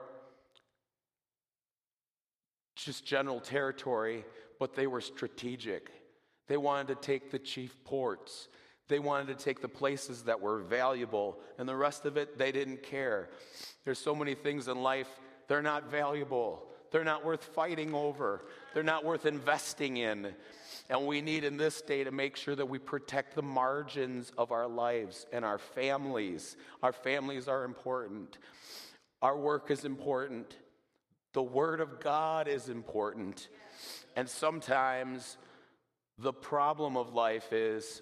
just general territory, but they were strategic. They wanted to take the chief ports. They wanted to take the places that were valuable, and the rest of it, they didn't care. There's so many things in life, they're not valuable. They're not worth fighting over. They're not worth investing in. And we need in this day to make sure that we protect the margins of our lives and our families. Our families are important. Our work is important. The Word of God is important. And sometimes the problem of life is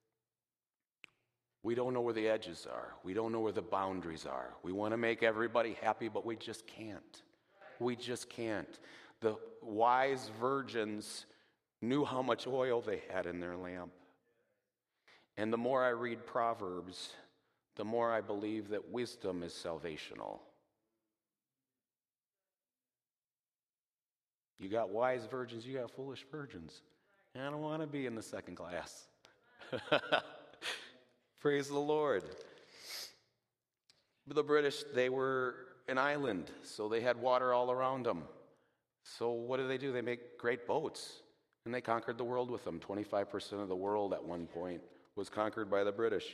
we don't know where the edges are. We don't know where the boundaries are. We want to make everybody happy, but we just can't. We just can't. The wise virgins knew how much oil they had in their lamp. And the more I read Proverbs, the more I believe that wisdom is salvational. You got wise virgins, you got foolish virgins. I don't want to be in the second class. Praise the Lord. The British, they were an island, so they had water all around them. So what do? They make great boats, and they conquered the world with them. 25% of the world at one point was conquered by the British.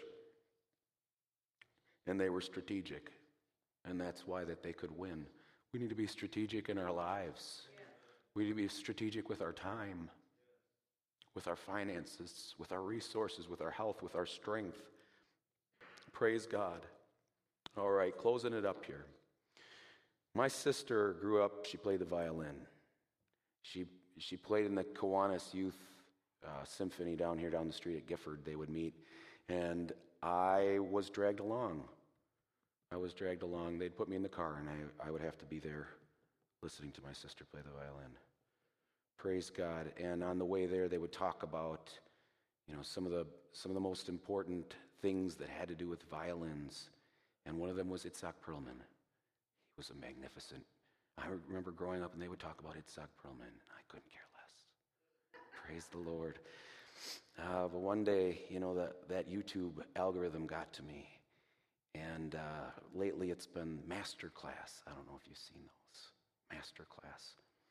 And they were strategic, and that's why that they could win. We need to be strategic in our lives. We need to be strategic with our time, with our finances, with our resources, with our health, with our strength. Praise God. All right, closing it up here. My sister grew up, she played the violin. She played in the Kiwanis Youth Symphony down the street at Gifford. They would meet, and I was dragged along. They'd put me in the car, and I would have to be there listening to my sister play the violin. Praise God. And on the way there, they would talk about, some of the most important things that had to do with violins. And one of them was Itzhak Perlman. He was a magnificent. I remember growing up, and they would talk about Itzhak Perlman. I couldn't care less. Praise the Lord. But one day, that YouTube algorithm got to me. And lately it's been Masterclass. I don't know if you've seen those. Masterclass.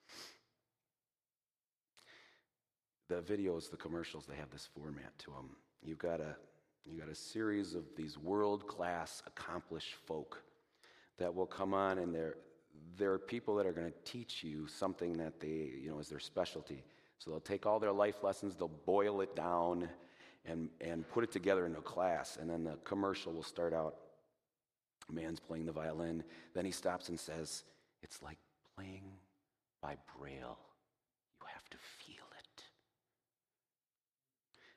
The videos, the commercials, they have this format to them. You've got a series of these world-class, accomplished folk that will come on, and there are people that are going to teach you something that they, is their specialty. So they'll take all their life lessons, they'll boil it down, and put it together into a class. And then the commercial will start out. A man's playing the violin. Then he stops and says, "It's like playing by Braille. You have to feel it.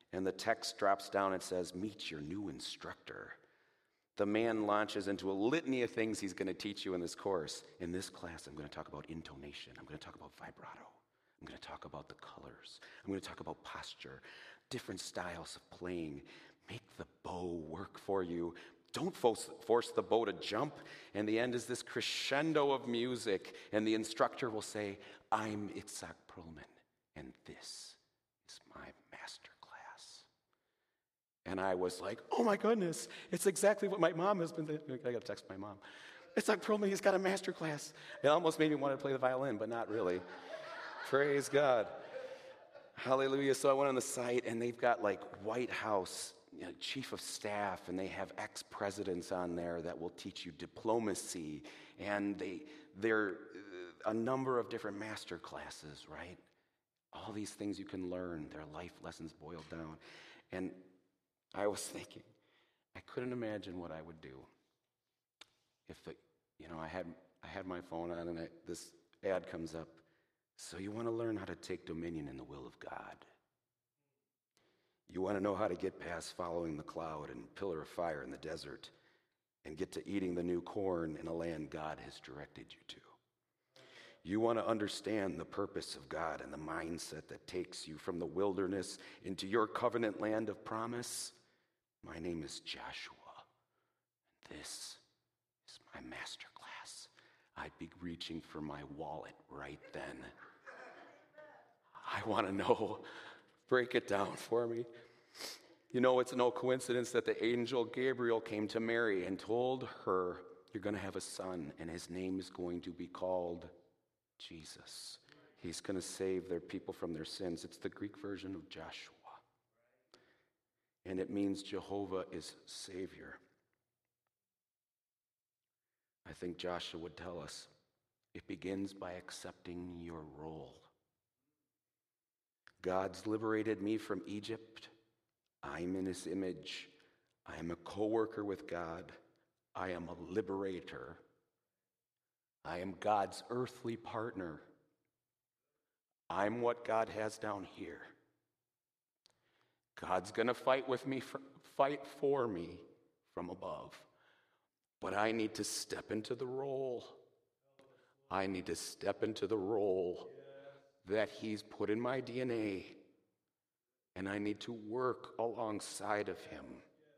And the text drops down and says, meet your new instructor. The man launches into a litany of things he's going to teach you in this course. In this class, I'm going to talk about intonation. I'm going to talk about vibrato. I'm going to talk about the colors. I'm going to talk about posture, different styles of playing. Make the bow work for you. Don't force the bow to jump. And the end is this crescendo of music. And the instructor will say, I'm Itzhak Perlman, and this is my master class. And I was like, oh my goodness, it's exactly what my mom has been doing. I got to text my mom. Itzhak Perlman, he's got a master class. It almost made me want to play the violin, but not really. Praise God. Hallelujah. So I went on the site, and they've got like White House, chief of staff, and they have ex-presidents on there that will teach you diplomacy, and they're a number of different master classes, right? All these things you can learn, their life lessons boiled down. And I was thinking, I couldn't imagine what I would do if I had my phone on, and this ad comes up. So you want to learn how to take dominion in the will of God. You want to know how to get past following the cloud and pillar of fire in the desert and get to eating the new corn in a land God has directed you to. You want to understand the purpose of God and the mindset that takes you from the wilderness into your covenant land of promise. My name is Joshua, and this is my master class. I'd be reaching for my wallet right then. I want to know. Break it down for me. It's no coincidence that the angel Gabriel came to Mary and told her, you're going to have a son, and his name is going to be called Jesus. He's going to save their people from their sins. It's the Greek version of Joshua. And it means Jehovah is Savior. I think Joshua would tell us, it begins by accepting your role. God's liberated me from Egypt. I'm in his image. I am a co-worker with God. I am a liberator. I am God's earthly partner. I'm what God has down here. God's going to fight for me from above. But I need to step into the role. I need to step into the role that he's put in my DNA, and I need to work alongside of him.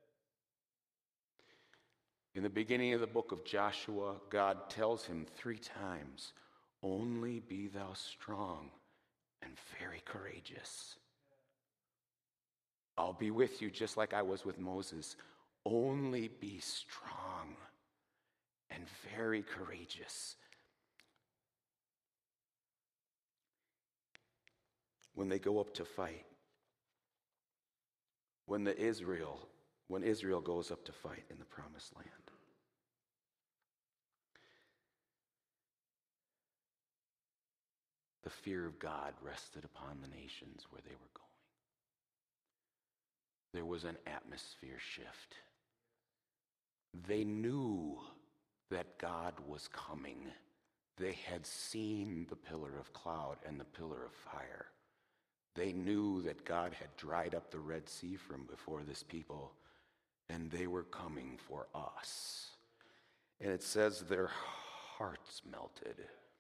In the beginning of the book of Joshua, God tells him 3 times, only be thou strong and very courageous. I'll be with you just like I was with Moses. Only be strong and very courageous. When they go up to fight, when Israel goes up to fight in the promised land. The fear of God rested upon the nations where they were going. There was an atmosphere shift. They knew that God was coming. They had seen the pillar of cloud and the pillar of fire. They knew that God had dried up the Red Sea from before this people, and they were coming for us. And it says their hearts melted.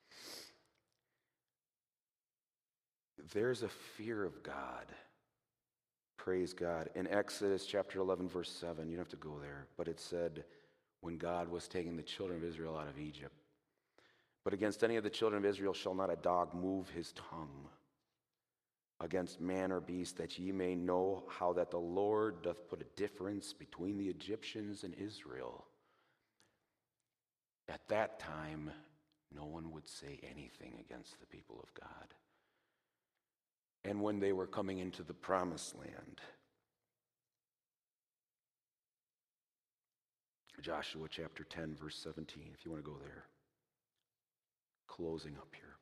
There's a fear of God. Praise God. In Exodus chapter 11, verse 7, you don't have to go there, but it said, when God was taking the children of Israel out of Egypt, but against any of the children of Israel shall not a dog move his tongue against man or beast, that ye may know how that the Lord doth put a difference between the Egyptians and Israel. At that time, no one would say anything against the people of God. And when they were coming into the promised land, Joshua chapter 10, verse 17, if you want to go there, closing up here.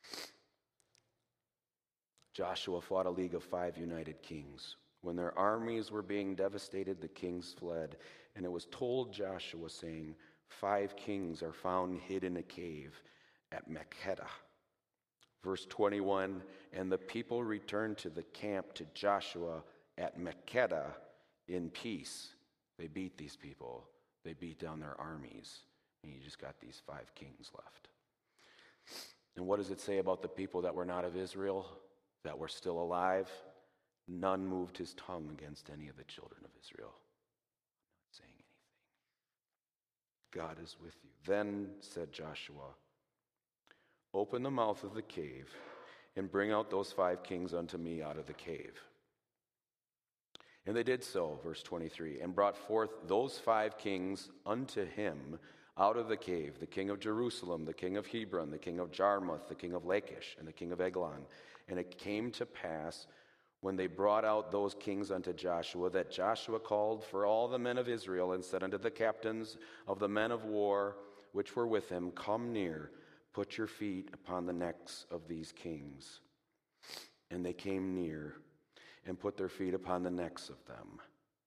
Joshua fought a league of 5 united kings. When their armies were being devastated, the kings fled. And it was told Joshua, saying, 5 kings are found hid in a cave at Makkedah. Verse 21, and the people returned to the camp to Joshua at Makkedah in peace. They beat these people. They beat down their armies. And you just got these 5 kings left. And what does it say about the people that were not of Israel, that were still alive? None moved his tongue against any of the children of Israel. Not saying anything. God is with you. Then said Joshua, open the mouth of the cave and bring out those 5 kings unto me out of the cave. And they did so, verse 23, and brought forth those 5 kings unto him out of the cave, the king of Jerusalem, the king of Hebron, the king of Jarmuth, the king of Lachish, and the king of Eglon. And it came to pass, when they brought out those kings unto Joshua, that Joshua called for all the men of Israel, and said unto the captains of the men of war which were with him, come near, put your feet upon the necks of these kings. And they came near, and put their feet upon the necks of them.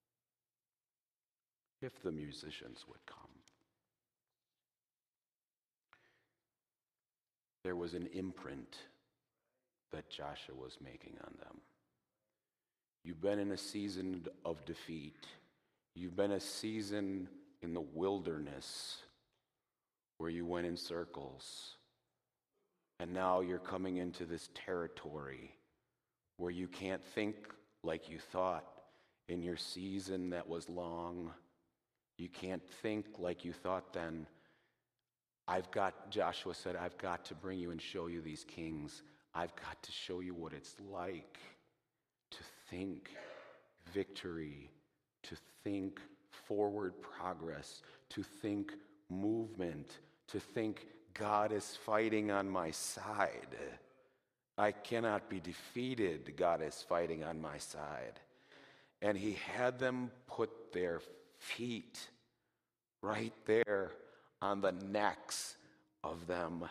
If the musicians would come. There was an imprint that Joshua was making on them. You've been in a season of defeat. You've been a season in the wilderness where you went in circles. And now you're coming into this territory where you can't think like you thought in your season that was long. You can't think like you thought then. Joshua said, I've got to bring you and show you these kings. I've got to show you what it's like to think victory, to think forward progress, to think movement, to think God is fighting on my side. I cannot be defeated. God is fighting on my side. And he had them put their feet right there on the necks of them.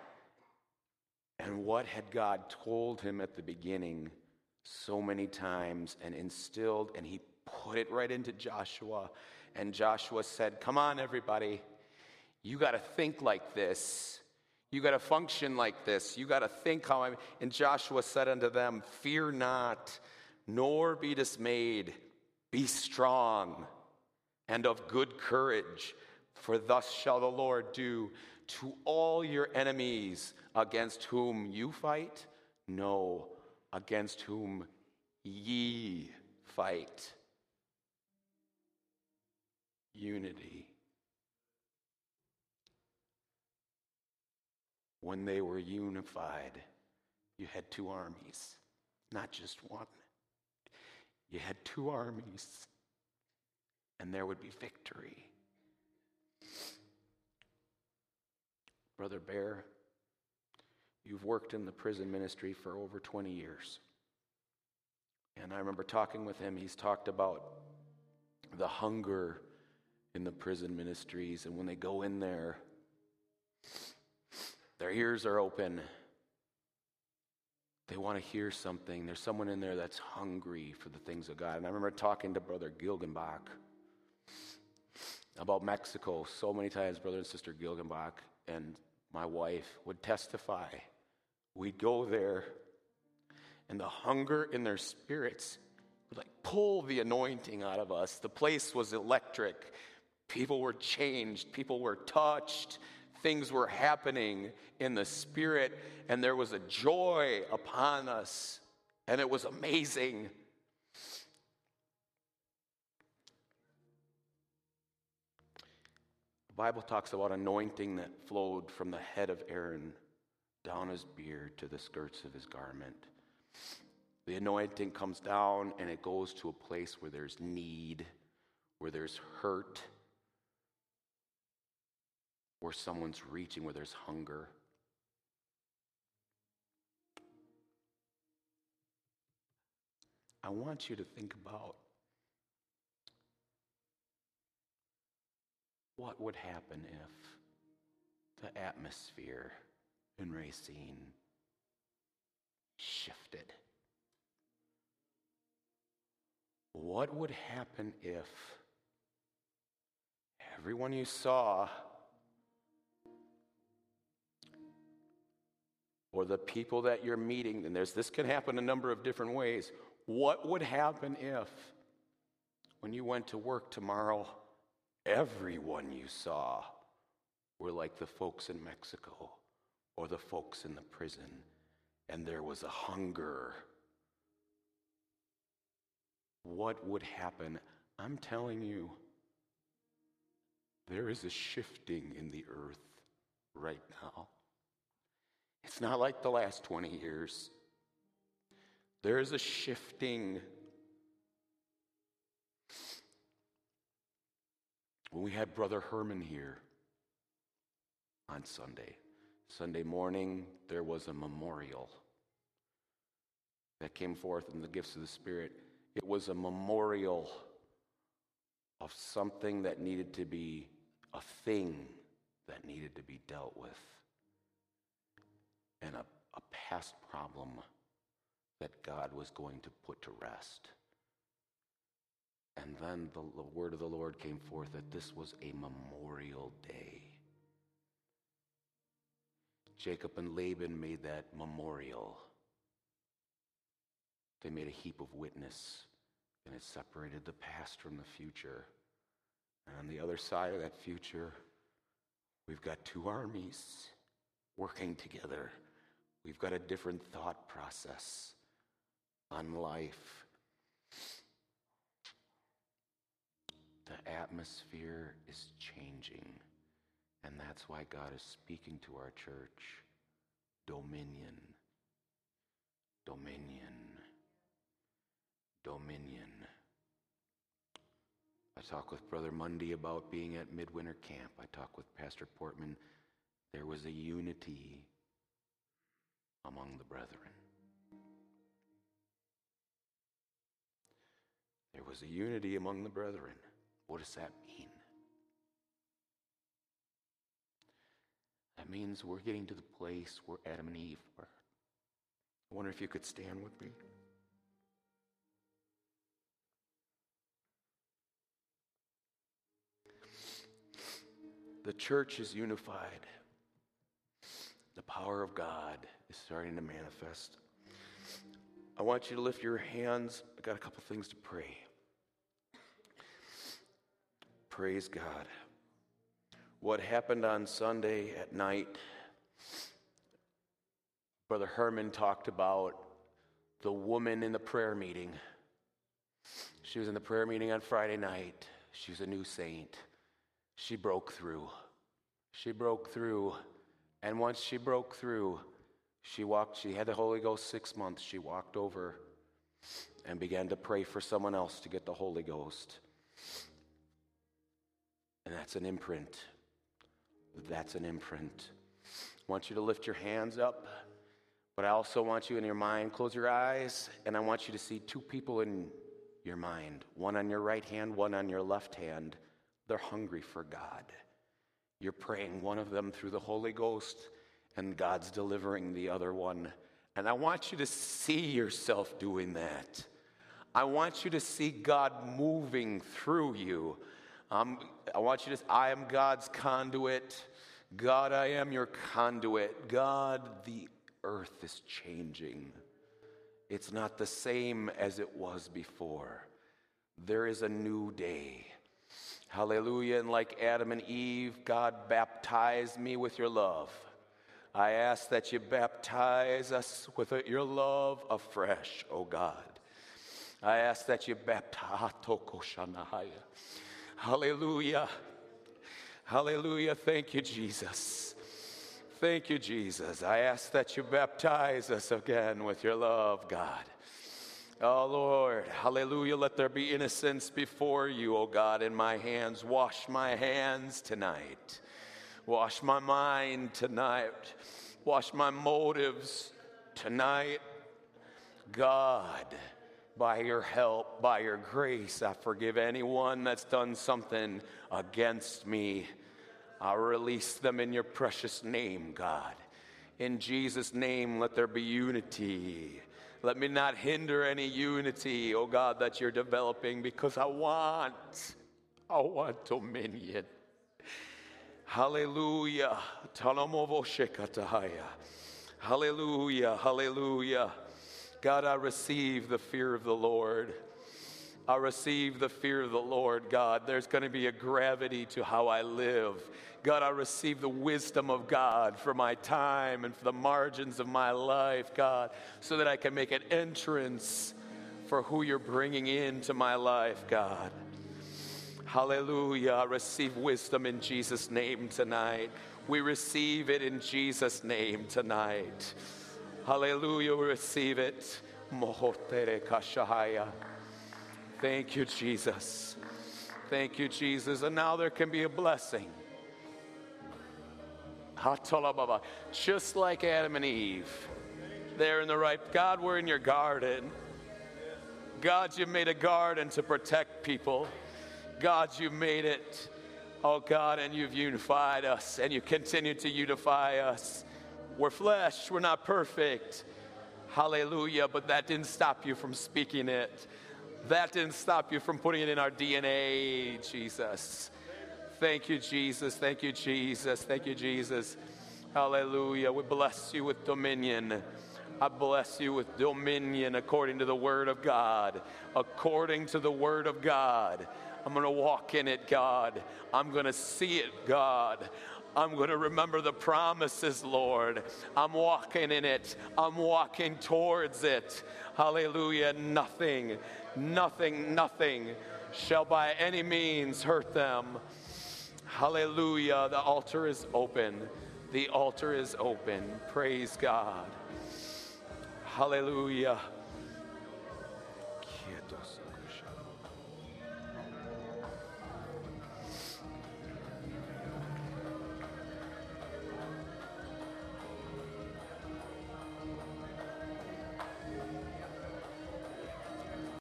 And what had God told him at the beginning so many times and instilled, and he put it right into Joshua. And Joshua said, come on, everybody. You got to think like this. You got to function like this. You got to think how I'm. And Joshua said unto them, fear not, nor be dismayed. Be strong and of good courage. For thus shall the Lord do to all your enemies against whom you fight, no, against whom ye fight. Unity. When they were unified, you had 2 armies, not just one. You had 2 armies, and there would be victory. Brother Bear, you've worked in the prison ministry for over 20 years. And I remember talking with him. He's talked about the hunger in the prison ministries. And when they go in there, their ears are open. They want to hear something. There's someone in there that's hungry for the things of God. And I remember talking to Brother Gilgenbach about Mexico so many times. Brother and Sister Gilgenbach and my wife would testify. We'd go there, and the hunger in their spirits would like pull the anointing out of us. The place was electric. People were changed. People were touched. Things were happening in the spirit, and there was a joy upon us, and it was amazing. The Bible talks about anointing that flowed from the head of Aaron down his beard to the skirts of his garment. The anointing comes down and it goes to a place where there's need, where there's hurt, where someone's reaching, where there's hunger. I want you to think about what would happen if the atmosphere in Racine shifted. What would happen if everyone you saw, or the people that you're meeting, and this can happen a number of different ways, What would happen if, when you went to work tomorrow, everyone you saw were like the folks in Mexico or the folks in the prison, and there was a hunger? What would happen? I'm telling you, there is a shifting in the earth right now. It's not like the last 20 years. There is a shifting. When we had Brother Herman here on Sunday morning, there was a memorial that came forth in the gifts of the Spirit. It was a memorial of something that needed to be, a thing that needed to be dealt with, and a past problem that God was going to put to rest. And then the word of the Lord came forth that this was a memorial day. Jacob and Laban made that memorial. They made a heap of witness, and it separated the past from the future. And on the other side of that future, we've got two armies working together. We've got a different thought process on life. The atmosphere is changing, and that's why God is speaking to our church. Dominion, dominion, dominion. I talked with Brother Mundy about being at Midwinter Camp. I talked with Pastor Portman. There was a unity among the brethren. There was a unity among the brethren. What does that mean? That means we're getting to the place where Adam and Eve were. I wonder if you could stand with me. The church is unified. The power of God is starting to manifest. I want you to lift your hands. I got a couple things to pray. Praise God. What happened on Sunday at night, Brother Herman talked about the woman in the prayer meeting. She was in the prayer meeting on Friday night. She was a new saint. She broke through. She broke through. And once she broke through, she had the Holy Ghost 6 months. She walked over and began to pray for someone else to get the Holy Ghost. And that's an imprint. That's an imprint. I want you to lift your hands up, but I also want you in your mind, close your eyes, and I want you to see two people in your mind, one on your right hand, one on your left hand. They're hungry for God. You're praying one of them through the Holy Ghost, and God's delivering the other one. And I want you to see yourself doing that. I want you to see God moving through you. I want you to, I am God's conduit. God, I am your conduit. God, the earth is changing. It's not the same as it was before. There is a new day. Hallelujah. And like Adam and Eve, God, baptize me with your love. I ask that you baptize us with your love afresh, oh God. I ask that you baptize. Hallelujah. Hallelujah. Thank you, Jesus. Thank you, Jesus. I ask that you baptize us again with your love, God. Oh, Lord. Hallelujah. Let there be innocence before you, oh God, in my hands. Wash my hands tonight. Wash my mind tonight. Wash my motives tonight. God, by your help, by your grace, I forgive anyone that's done something against me. I release them in your precious name, God. In Jesus' name, let there be unity. Let me not hinder any unity, oh God, that you're developing, because I want dominion. Hallelujah. Hallelujah. Hallelujah. God, I receive the fear of the Lord. I receive the fear of the Lord, God. There's going to be a gravity to how I live. God, I receive the wisdom of God for my time and for the margins of my life, God, so that I can make an entrance for who you're bringing into my life, God. Hallelujah. I receive wisdom in Jesus' name tonight. We receive it in Jesus' name tonight. Hallelujah. We receive it. Thank you, Jesus. Thank you, Jesus. And now there can be a blessing. Just like Adam and Eve. They're in the right. God, we're in your garden. God, you made a garden to protect people. God, you made it. Oh, God, and you've unified us. And you continue to unify us. We're flesh. We're not perfect. Hallelujah. But that didn't stop you from speaking it. That didn't stop you from putting it in our DNA, Jesus. Thank you, Jesus. Thank you, Jesus. Thank you, Jesus. Hallelujah. We bless you with dominion. I bless you with dominion according to the word of God. According to the word of God. I'm going to walk in it, God. I'm going to see it, God. I'm going to remember the promises, Lord. I'm walking in it. I'm walking towards it. Hallelujah. Nothing shall by any means hurt them. Hallelujah. The altar is open. The altar is open. Praise God. Hallelujah.